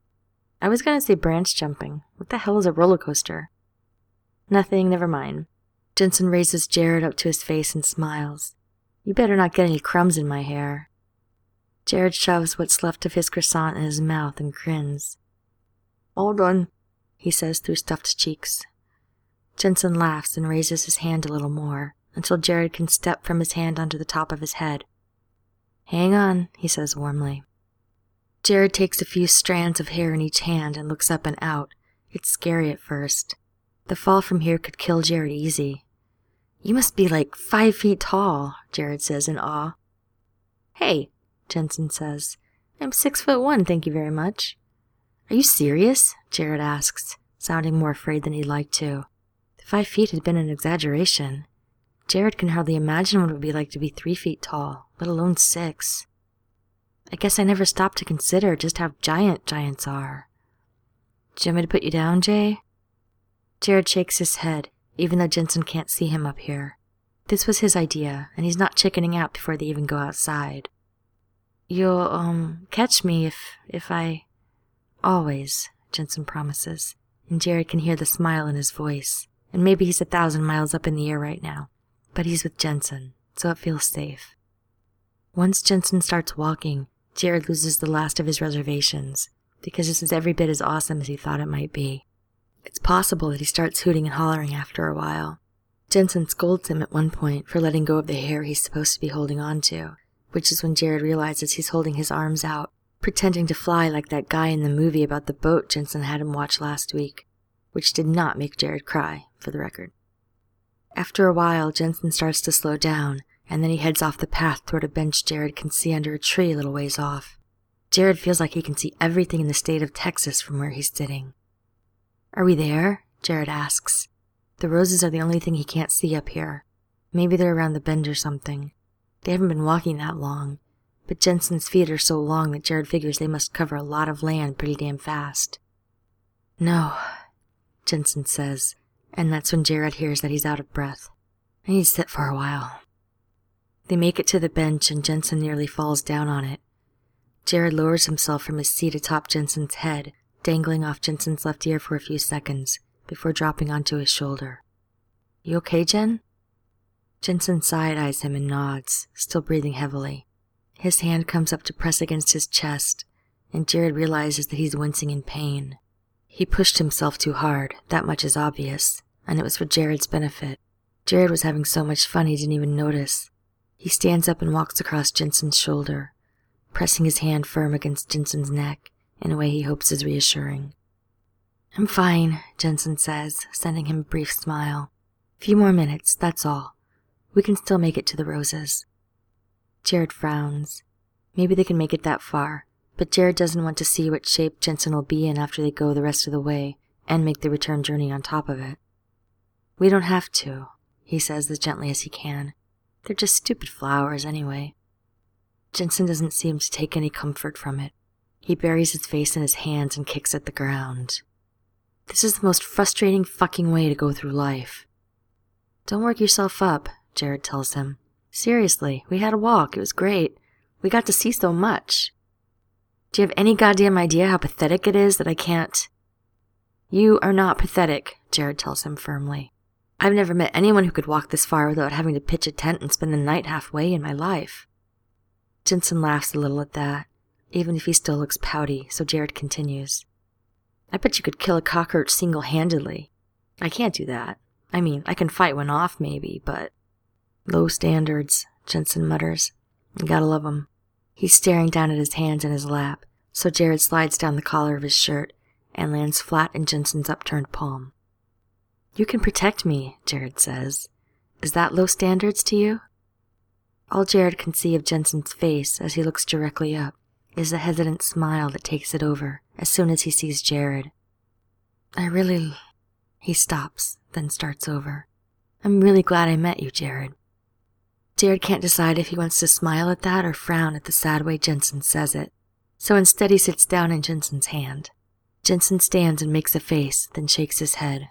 I was going to say branch jumping. What the hell is a roller coaster? Nothing, never mind. Jensen raises Jared up to his face and smiles. You better not get any crumbs in my hair. Jared shoves what's left of his croissant in his mouth and grins. All done, he says through stuffed cheeks. Jensen laughs and raises his hand a little more, until Jared can step from his hand onto the top of his head. Hang on, he says warmly. Jared takes a few strands of hair in each hand and looks up and out. It's scary at first. The fall from here could kill Jared easy. You must be like five feet tall, Jared says in awe. Hey, Jensen says. I'm six foot one, thank you very much. Are you serious? Jared asks, sounding more afraid than he'd like to. The five feet had been an exaggeration. Jared can hardly imagine what it would be like to be three feet tall, let alone six. I guess I never stopped to consider just how giant giants are. Do you want me to put you down, Jay? Jared shakes his head, even though Jensen can't see him up here. This was his idea, and he's not chickening out before they even go outside. You'll, um, catch me if, if I... Always, Jensen promises, and Jared can hear the smile in his voice, and maybe he's a thousand miles up in the air right now, but he's with Jensen, so it feels safe. Once Jensen starts walking, Jared loses the last of his reservations, because this is every bit as awesome as he thought it might be. It's possible that he starts hooting and hollering after a while. Jensen scolds him at one point for letting go of the hair he's supposed to be holding on to, which is when Jared realizes he's holding his arms out, pretending to fly like that guy in the movie about the boat Jensen had him watch last week, which did not make Jared cry, for the record. After a while, Jensen starts to slow down, and then he heads off the path toward a bench Jared can see under a tree a little ways off. Jared feels like he can see everything in the state of Texas from where he's sitting. Are we there? Jared asks. The roses are the only thing he can't see up here. Maybe they're around the bend or something. They haven't been walking that long, but Jensen's feet are so long that Jared figures they must cover a lot of land pretty damn fast. No, Jensen says, and that's when Jared hears that he's out of breath. I need to sit for a while. They make it to the bench and Jensen nearly falls down on it. Jared lowers himself from his seat atop Jensen's head, dangling off Jensen's left ear for a few seconds, before dropping onto his shoulder. You okay, Jen? Jensen side-eyes him and nods, still breathing heavily. His hand comes up to press against his chest, and Jared realizes that he's wincing in pain. He pushed himself too hard, that much is obvious, and it was for Jared's benefit. Jared was having so much fun he didn't even notice. He stands up and walks across Jensen's shoulder, pressing his hand firm against Jensen's neck in a way he hopes is reassuring. I'm fine, Jensen says, sending him a brief smile. Few more minutes, that's all. We can still make it to the roses. Jared frowns. Maybe they can make it that far, but Jared doesn't want to see what shape Jensen will be in after they go the rest of the way and make the return journey on top of it. We don't have to, he says as gently as he can. They're just stupid flowers anyway. Jensen doesn't seem to take any comfort from it. He buries his face in his hands and kicks at the ground. This is the most frustrating fucking way to go through life. Don't work yourself up, Jared tells him. Seriously, we had a walk. It was great. We got to see so much. Do you have any goddamn idea how pathetic it is that I can't? You are not pathetic, Jared tells him firmly. I've never met anyone who could walk this far without having to pitch a tent and spend the night halfway in my life. Jensen laughs a little at that, even if he still looks pouty, so Jared continues. I bet you could kill a cockroach single-handedly. I can't do that. I mean, I can fight one off maybe, but... Low standards, Jensen mutters. You gotta love 'em. He's staring down at his hands in his lap, so Jared slides down the collar of his shirt and lands flat in Jensen's upturned palm. You can protect me, Jared says. Is that low standards to you? All Jared can see of Jensen's face as he looks directly up is a hesitant smile that takes it over as soon as he sees Jared. I really... He stops, then starts over. I'm really glad I met you, Jared. Jared can't decide if he wants to smile at that or frown at the sad way Jensen says it, so instead he sits down in Jensen's hand. Jensen stands and makes a face, then shakes his head.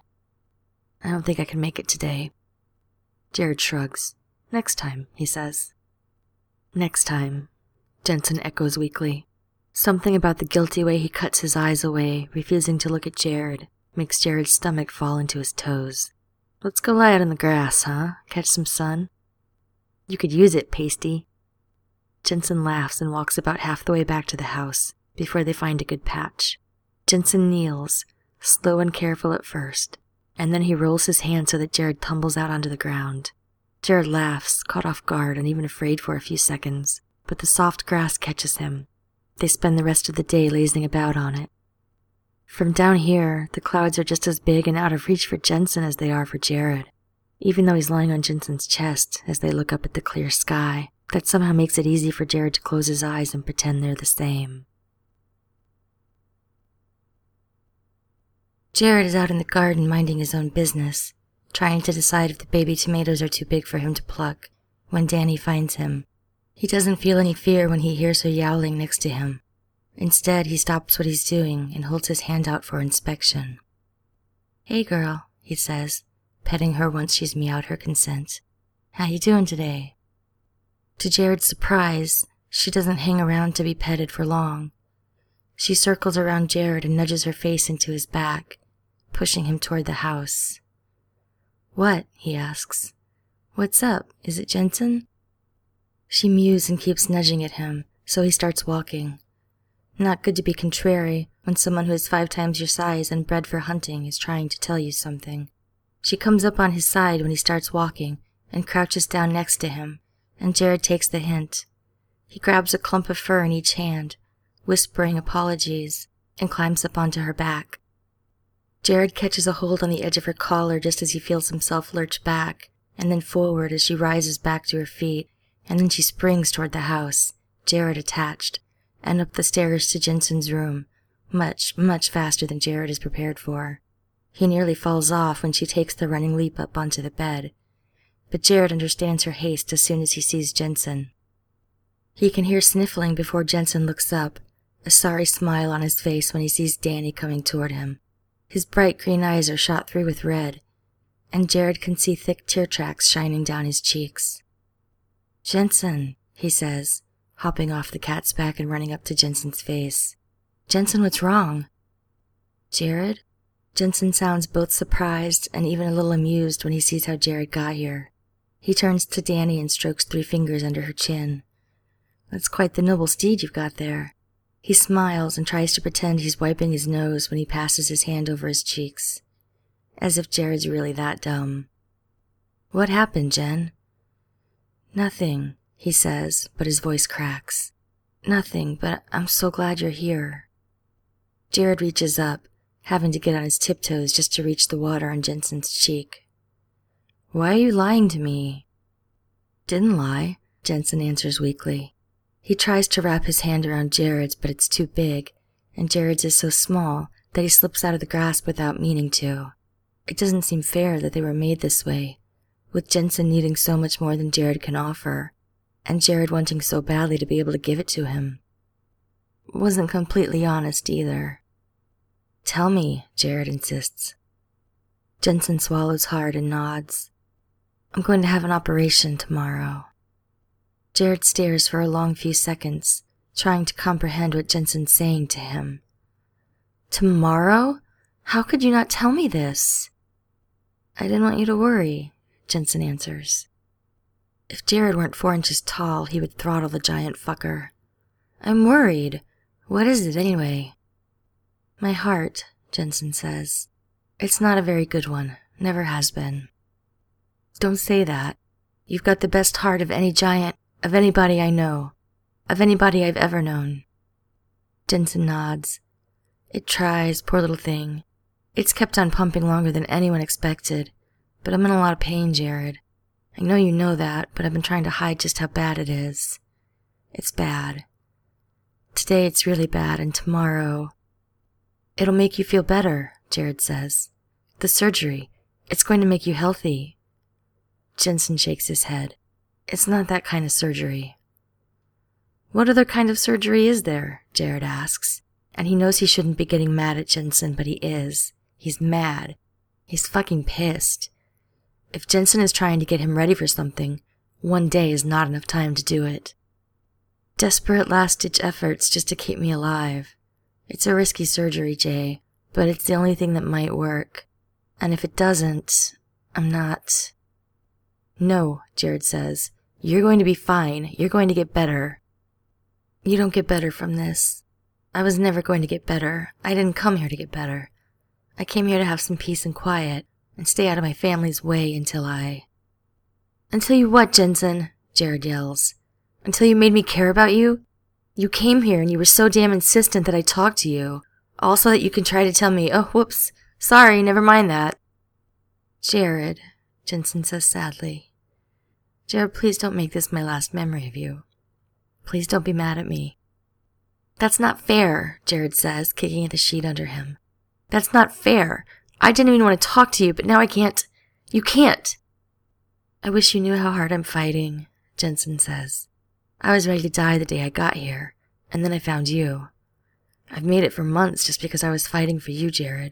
I don't think I can make it today. Jared shrugs. Next time, he says. Next time, Jensen echoes weakly. Something about the guilty way he cuts his eyes away, refusing to look at Jared, makes Jared's stomach fall into his toes. Let's go lie out in the grass, huh? Catch some sun? You could use it, pasty. Jensen laughs and walks about half the way back to the house, before they find a good patch. Jensen kneels, slow and careful at first, and then he rolls his hand so that Jared tumbles out onto the ground. Jared laughs, caught off guard and even afraid for a few seconds, but the soft grass catches him. They spend the rest of the day lazing about on it. From down here, the clouds are just as big and out of reach for Jensen as they are for Jared, even though he's lying on Jensen's chest as they look up at the clear sky. That somehow makes it easy for Jared to close his eyes and pretend they're the same. Jared is out in the garden minding his own business, trying to decide if the baby tomatoes are too big for him to pluck, when Danny finds him. He doesn't feel any fear when he hears her yowling next to him. Instead, he stops what he's doing and holds his hand out for inspection. Hey girl, he says, petting her once she's meowed her consent. How you doing today? To Jared's surprise, she doesn't hang around to be petted for long. She circles around Jared and nudges her face into his back, pushing him toward the house. What? He asks. What's up? Is it Jensen? She mews and keeps nudging at him, so he starts walking. Not good to be contrary when someone who is five times your size and bred for hunting is trying to tell you something. She comes up on his side when he starts walking and crouches down next to him, and Jared takes the hint. He grabs a clump of fur in each hand, whispering apologies, and climbs up onto her back. Jared catches a hold on the edge of her collar just as he feels himself lurch back, and then forward as she rises back to her feet, and then she springs toward the house, Jared attached, and up the stairs to Jensen's room, much, much faster than Jared is prepared for. He nearly falls off when she takes the running leap up onto the bed, but Jared understands her haste as soon as he sees Jensen. He can hear sniffling before Jensen looks up, a sorry smile on his face when he sees Danny coming toward him. His bright green eyes are shot through with red, and Jared can see thick tear tracks shining down his cheeks. Jensen, he says, hopping off the cat's back and running up to Jensen's face. Jensen, what's wrong? Jared? Jensen sounds both surprised and even a little amused when he sees how Jared got here. He turns to Danny and strokes three fingers under her chin. That's quite the noble steed you've got there. He smiles and tries to pretend he's wiping his nose when he passes his hand over his cheeks. As if Jared's really that dumb. What happened, Jen? Nothing, he says, but his voice cracks. Nothing, but I'm so glad you're here. Jared reaches up, having to get on his tiptoes just to reach the water on Jensen's cheek. Why are you lying to me? Didn't lie, Jensen answers weakly. He tries to wrap his hand around Jared's, but it's too big, and Jared's is so small that he slips out of the grasp without meaning to. It doesn't seem fair that they were made this way, with Jensen needing so much more than Jared can offer, and Jared wanting so badly to be able to give it to him. Wasn't completely honest either. Tell me, Jared insists. Jensen swallows hard and nods. I'm going to have an operation tomorrow. Jared stares for a long few seconds, trying to comprehend what Jensen's saying to him. Tomorrow? How could you not tell me this? I didn't want you to worry, Jensen answers. If Jared weren't four inches tall, he would throttle the giant fucker. I'm worried. What is it anyway? My heart, Jensen says. It's not a very good one. Never has been. Don't say that. You've got the best heart of any giant, of anybody I know, of anybody I've ever known. Jensen nods. It tries, poor little thing. It's kept on pumping longer than anyone expected, but I'm in a lot of pain, Jared. I know you know that, but I've been trying to hide just how bad it is. It's bad. Today it's really bad, and tomorrow... It'll make you feel better, Jared says. The surgery, it's going to make you healthy. Jensen shakes his head. It's not that kind of surgery. What other kind of surgery is there? Jared asks. And he knows he shouldn't be getting mad at Jensen, but he is. He's mad. He's fucking pissed. If Jensen is trying to get him ready for something, one day is not enough time to do it. Desperate last-ditch efforts just to keep me alive. It's a risky surgery, Jay, but it's the only thing that might work. And if it doesn't, I'm not... No, Jared says. You're going to be fine. You're going to get better. You don't get better from this. I was never going to get better. I didn't come here to get better. I came here to have some peace and quiet, and stay out of my family's way until I... Until you what, Jensen? Jared yells. Until you made me care about you? You came here and you were so damn insistent that I talked to you. Also that you can try to tell me, oh, whoops, sorry, never mind that. Jared, Jensen says sadly. Jared, please don't make this my last memory of you. Please don't be mad at me. That's not fair, Jared says, kicking at the sheet under him. That's not fair. I didn't even want to talk to you, but now I can't. You can't. I wish you knew how hard I'm fighting, Jensen says. I was ready to die the day I got here, and then I found you. I've made it for months just because I was fighting for you, Jared.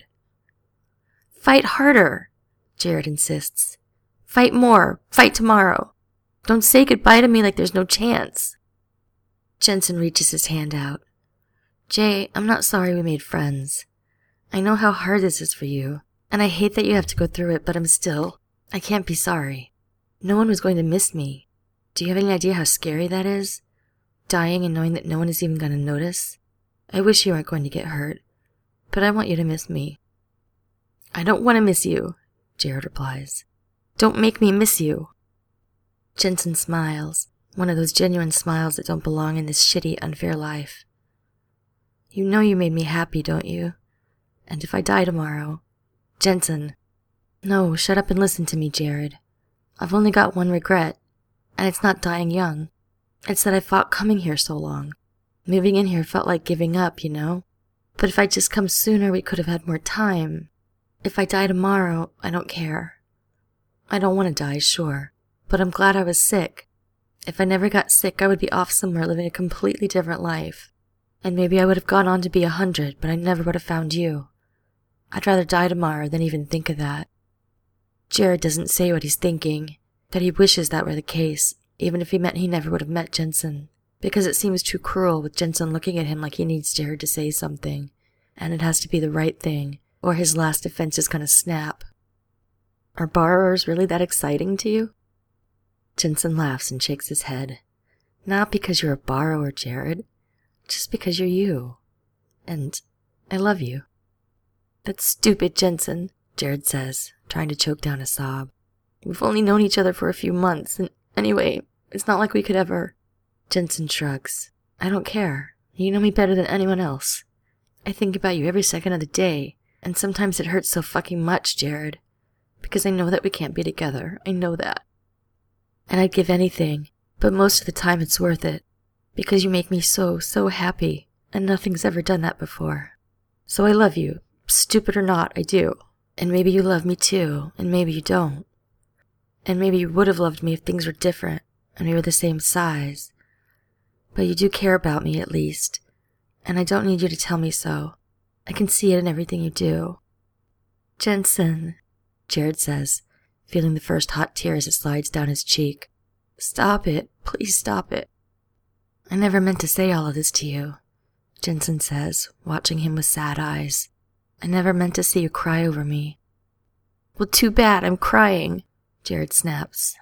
Fight harder, Jared insists. Fight more. Fight tomorrow. Don't say goodbye to me like there's no chance. Jensen reaches his hand out. Jay, I'm not sorry we made friends. I know how hard this is for you, and I hate that you have to go through it, but I'm still... I can't be sorry. No one was going to miss me. Do you have any idea how scary that is? Dying and knowing that no one is even going to notice? I wish you weren't going to get hurt, but I want you to miss me. I don't want to miss you, Jared replies. Don't make me miss you. Jensen smiles, one of those genuine smiles that don't belong in this shitty, unfair life. You know you made me happy, don't you? And if I die tomorrow... Jensen. No, shut up and listen to me, Jared. I've only got one regret. And it's not dying young. It's that I fought coming here so long. Moving in here felt like giving up, you know? But if I'd just come sooner, we could have had more time. If I die tomorrow, I don't care. I don't want to die, sure. But I'm glad I was sick. If I never got sick, I would be off somewhere living a completely different life. And maybe I would have gone on to be a hundred, but I never would have found you. I'd rather die tomorrow than even think of that. Jared doesn't say what he's thinking. That he wishes that were the case, even if he meant he never would have met Jensen, because it seems too cruel with Jensen looking at him like he needs Jared to say something, and it has to be the right thing, or his last defense is gonna snap. Are borrowers really that exciting to you? Jensen laughs and shakes his head. Not because you're a borrower, Jared, just because you're you. And I love you. That's stupid, Jensen, Jared says, trying to choke down a sob. We've only known each other for a few months, and anyway, it's not like we could ever... Jensen shrugs. I don't care. You know me better than anyone else. I think about you every second of the day, and sometimes it hurts so fucking much, Jared. Because I know that we can't be together. I know that. And I'd give anything, but most of the time it's worth it. Because you make me so, so happy, and nothing's ever done that before. So I love you. Stupid or not, I do. And maybe you love me too, and maybe you don't. And maybe you would have loved me if things were different, and we were the same size. But you do care about me, at least. And I don't need you to tell me so. I can see it in everything you do. Jensen, Jared says, feeling the first hot tear as it slides down his cheek. Stop it. Please stop it. I never meant to say all of this to you, Jensen says, watching him with sad eyes. I never meant to see you cry over me. Well, too bad, I'm crying, Jared snaps.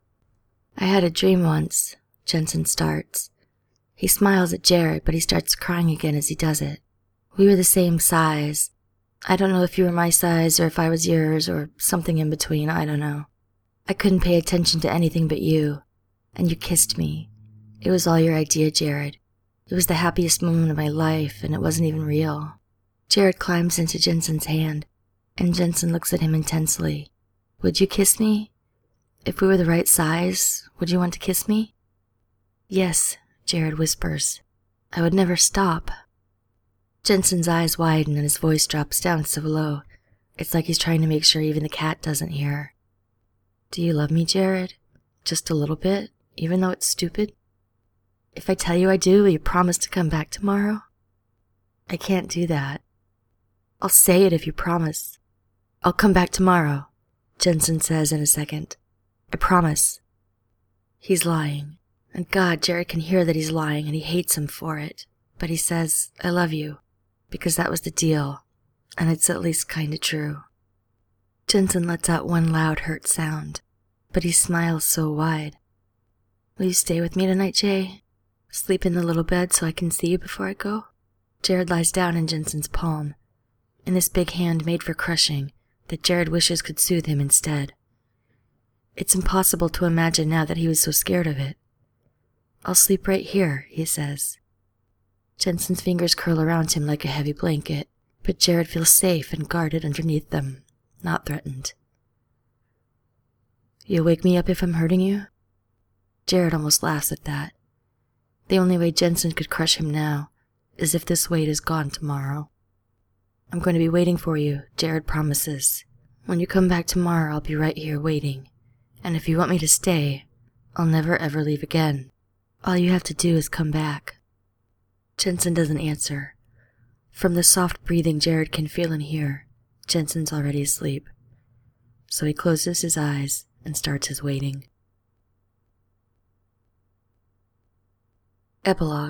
I had a dream once, Jensen starts. He smiles at Jared, but he starts crying again as he does it. We were the same size. I don't know if you were my size or if I was yours or something in between, I don't know. I couldn't pay attention to anything but you, and you kissed me. It was all your idea, Jared. It was the happiest moment of my life, and it wasn't even real. Jared climbs into Jensen's hand, and Jensen looks at him intensely. Would you kiss me? If we were the right size, would you want to kiss me? Yes, Jared whispers. I would never stop. Jensen's eyes widen and his voice drops down so low. It's like he's trying to make sure even the cat doesn't hear. Do you love me, Jared? Just a little bit, even though it's stupid? If I tell you I do, will you promise to come back tomorrow? I can't do that. I'll say it if you promise. I'll come back tomorrow, Jensen says in a second. I promise. He's lying. And God, Jared can hear that he's lying and he hates him for it. But he says, I love you, because that was the deal, and it's at least kinda true. Jensen lets out one loud hurt sound, but he smiles so wide. Will you stay with me tonight, Jay? Sleep in the little bed so I can see you before I go? Jared lies down in Jensen's palm, in this big hand made for crushing that Jared wishes could soothe him instead. It's impossible to imagine now that he was so scared of it. I'll sleep right here, he says. Jensen's fingers curl around him like a heavy blanket, but Jared feels safe and guarded underneath them, not threatened. You'll wake me up if I'm hurting you? Jared almost laughs at that. The only way Jensen could crush him now is if this weight is gone tomorrow. I'm going to be waiting for you, Jared promises. When you come back tomorrow, I'll be right here waiting. And if you want me to stay, I'll never ever leave again. All you have to do is come back. Jensen doesn't answer. From the soft breathing Jared can feel and hear, Jensen's already asleep. So he closes his eyes and starts his waiting. Epilogue.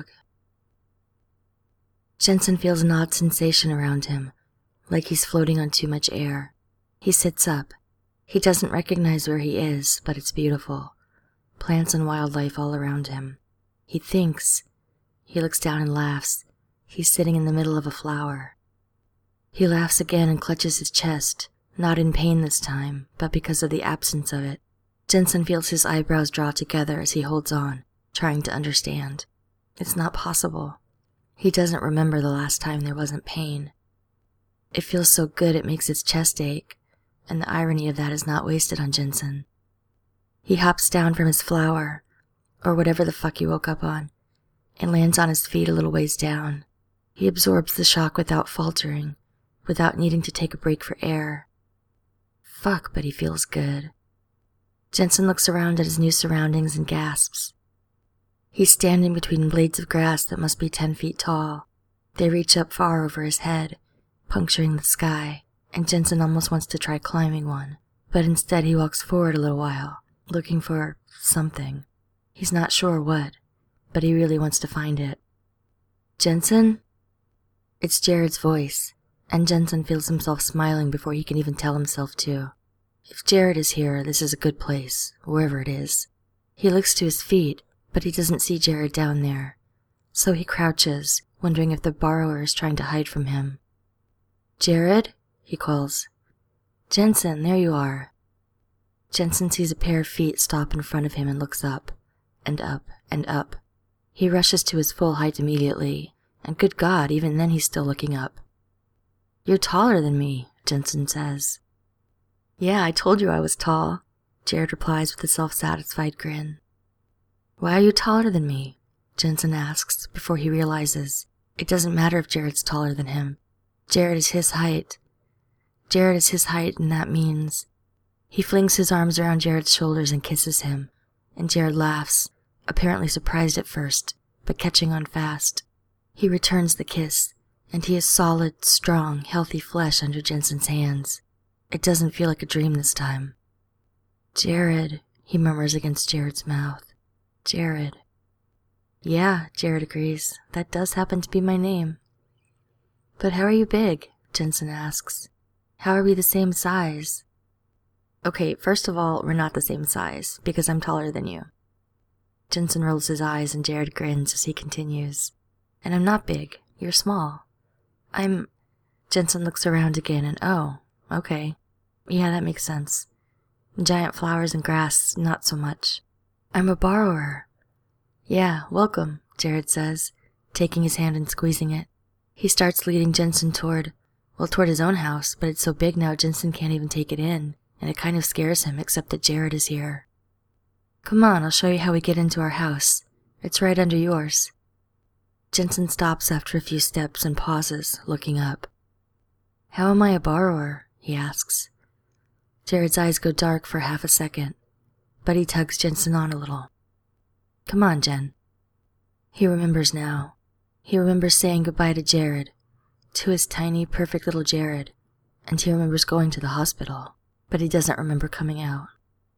Jensen feels an odd sensation around him, like he's floating on too much air. He sits up. He doesn't recognize where he is, but it's beautiful. Plants and wildlife all around him. He thinks. He looks down and laughs. He's sitting in the middle of a flower. He laughs again and clutches his chest, not in pain this time, but because of the absence of it. Jensen feels his eyebrows draw together as he holds on, trying to understand. It's not possible. He doesn't remember the last time there wasn't pain. It feels so good it makes his chest ache, and the irony of that is not wasted on Jensen. He hops down from his flower, or whatever the fuck he woke up on, and lands on his feet a little ways down. He absorbs the shock without faltering, without needing to take a break for air. Fuck, but he feels good. Jensen looks around at his new surroundings and gasps. He's standing between blades of grass that must be ten feet tall. They reach up far over his head, puncturing the sky, and Jensen almost wants to try climbing one. But instead he walks forward a little while, looking for something. He's not sure what, but he really wants to find it. Jensen? It's Jared's voice, and Jensen feels himself smiling before he can even tell himself to. If Jared is here, this is a good place, wherever it is. He looks to his feet, but he doesn't see Jared down there. So he crouches, wondering if the borrower is trying to hide from him. Jared? He calls. Jensen, there you are. Jensen sees a pair of feet stop in front of him and looks up, and up, and up. He rushes to his full height immediately, and good God, even then he's still looking up. You're taller than me, Jensen says. Yeah, I told you I was tall, Jared replies with a self-satisfied grin. Why are you taller than me? Jensen asks before he realizes it doesn't matter if Jared's taller than him. Jared is his height. Jared is his height, and that means... He flings his arms around Jared's shoulders and kisses him, and Jared laughs, apparently surprised at first, but catching on fast. He returns the kiss, and he has solid, strong, healthy flesh under Jensen's hands. It doesn't feel like a dream this time. Jared, he murmurs against Jared's mouth. Jared. Yeah, Jared agrees. That does happen to be my name. But how are you big? Jensen asks. How are we the same size? Okay, first of all, we're not the same size, because I'm taller than you. Jensen rolls his eyes and Jared grins as he continues. And I'm not big. You're small. I'm... Jensen looks around again and oh, okay. Yeah, that makes sense. Giant flowers and grass, not so much. I'm a borrower. Yeah, welcome, Jared says, taking his hand and squeezing it. He starts leading Jensen toward, well, toward his own house, but it's so big now Jensen can't even take it in, and it kind of scares him except that Jared is here. Come on, I'll show you how we get into our house. It's right under yours. Jensen stops after a few steps and pauses, looking up. How am I a borrower? He asks. Jared's eyes go dark for half a second, but he tugs Jensen on a little. Come on, Jen. He remembers now. He remembers saying goodbye to Jared, to his tiny, perfect little Jared, and he remembers going to the hospital, but he doesn't remember coming out.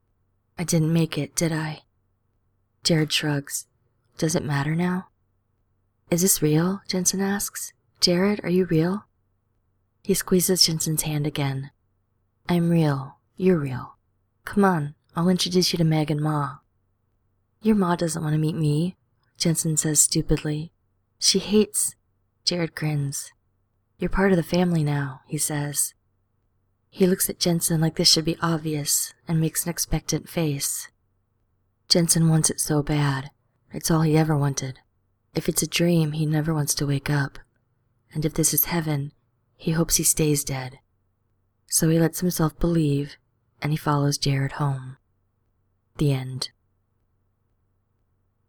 I didn't make it, did I? Jared shrugs. Does it matter now? Is this real? Jensen asks. Jared, are you real? He squeezes Jensen's hand again. I'm real. You're real. Come on, I'll introduce you to Meg and Ma. Your Ma doesn't want to meet me, Jensen says stupidly. She hates... Jared grins. You're part of the family now, he says. He looks at Jensen like this should be obvious and makes an expectant face. Jensen wants it so bad. It's all he ever wanted. If it's a dream, he never wants to wake up. And if this is heaven, he hopes he stays dead. So he lets himself believe, and he follows Jared home. The end.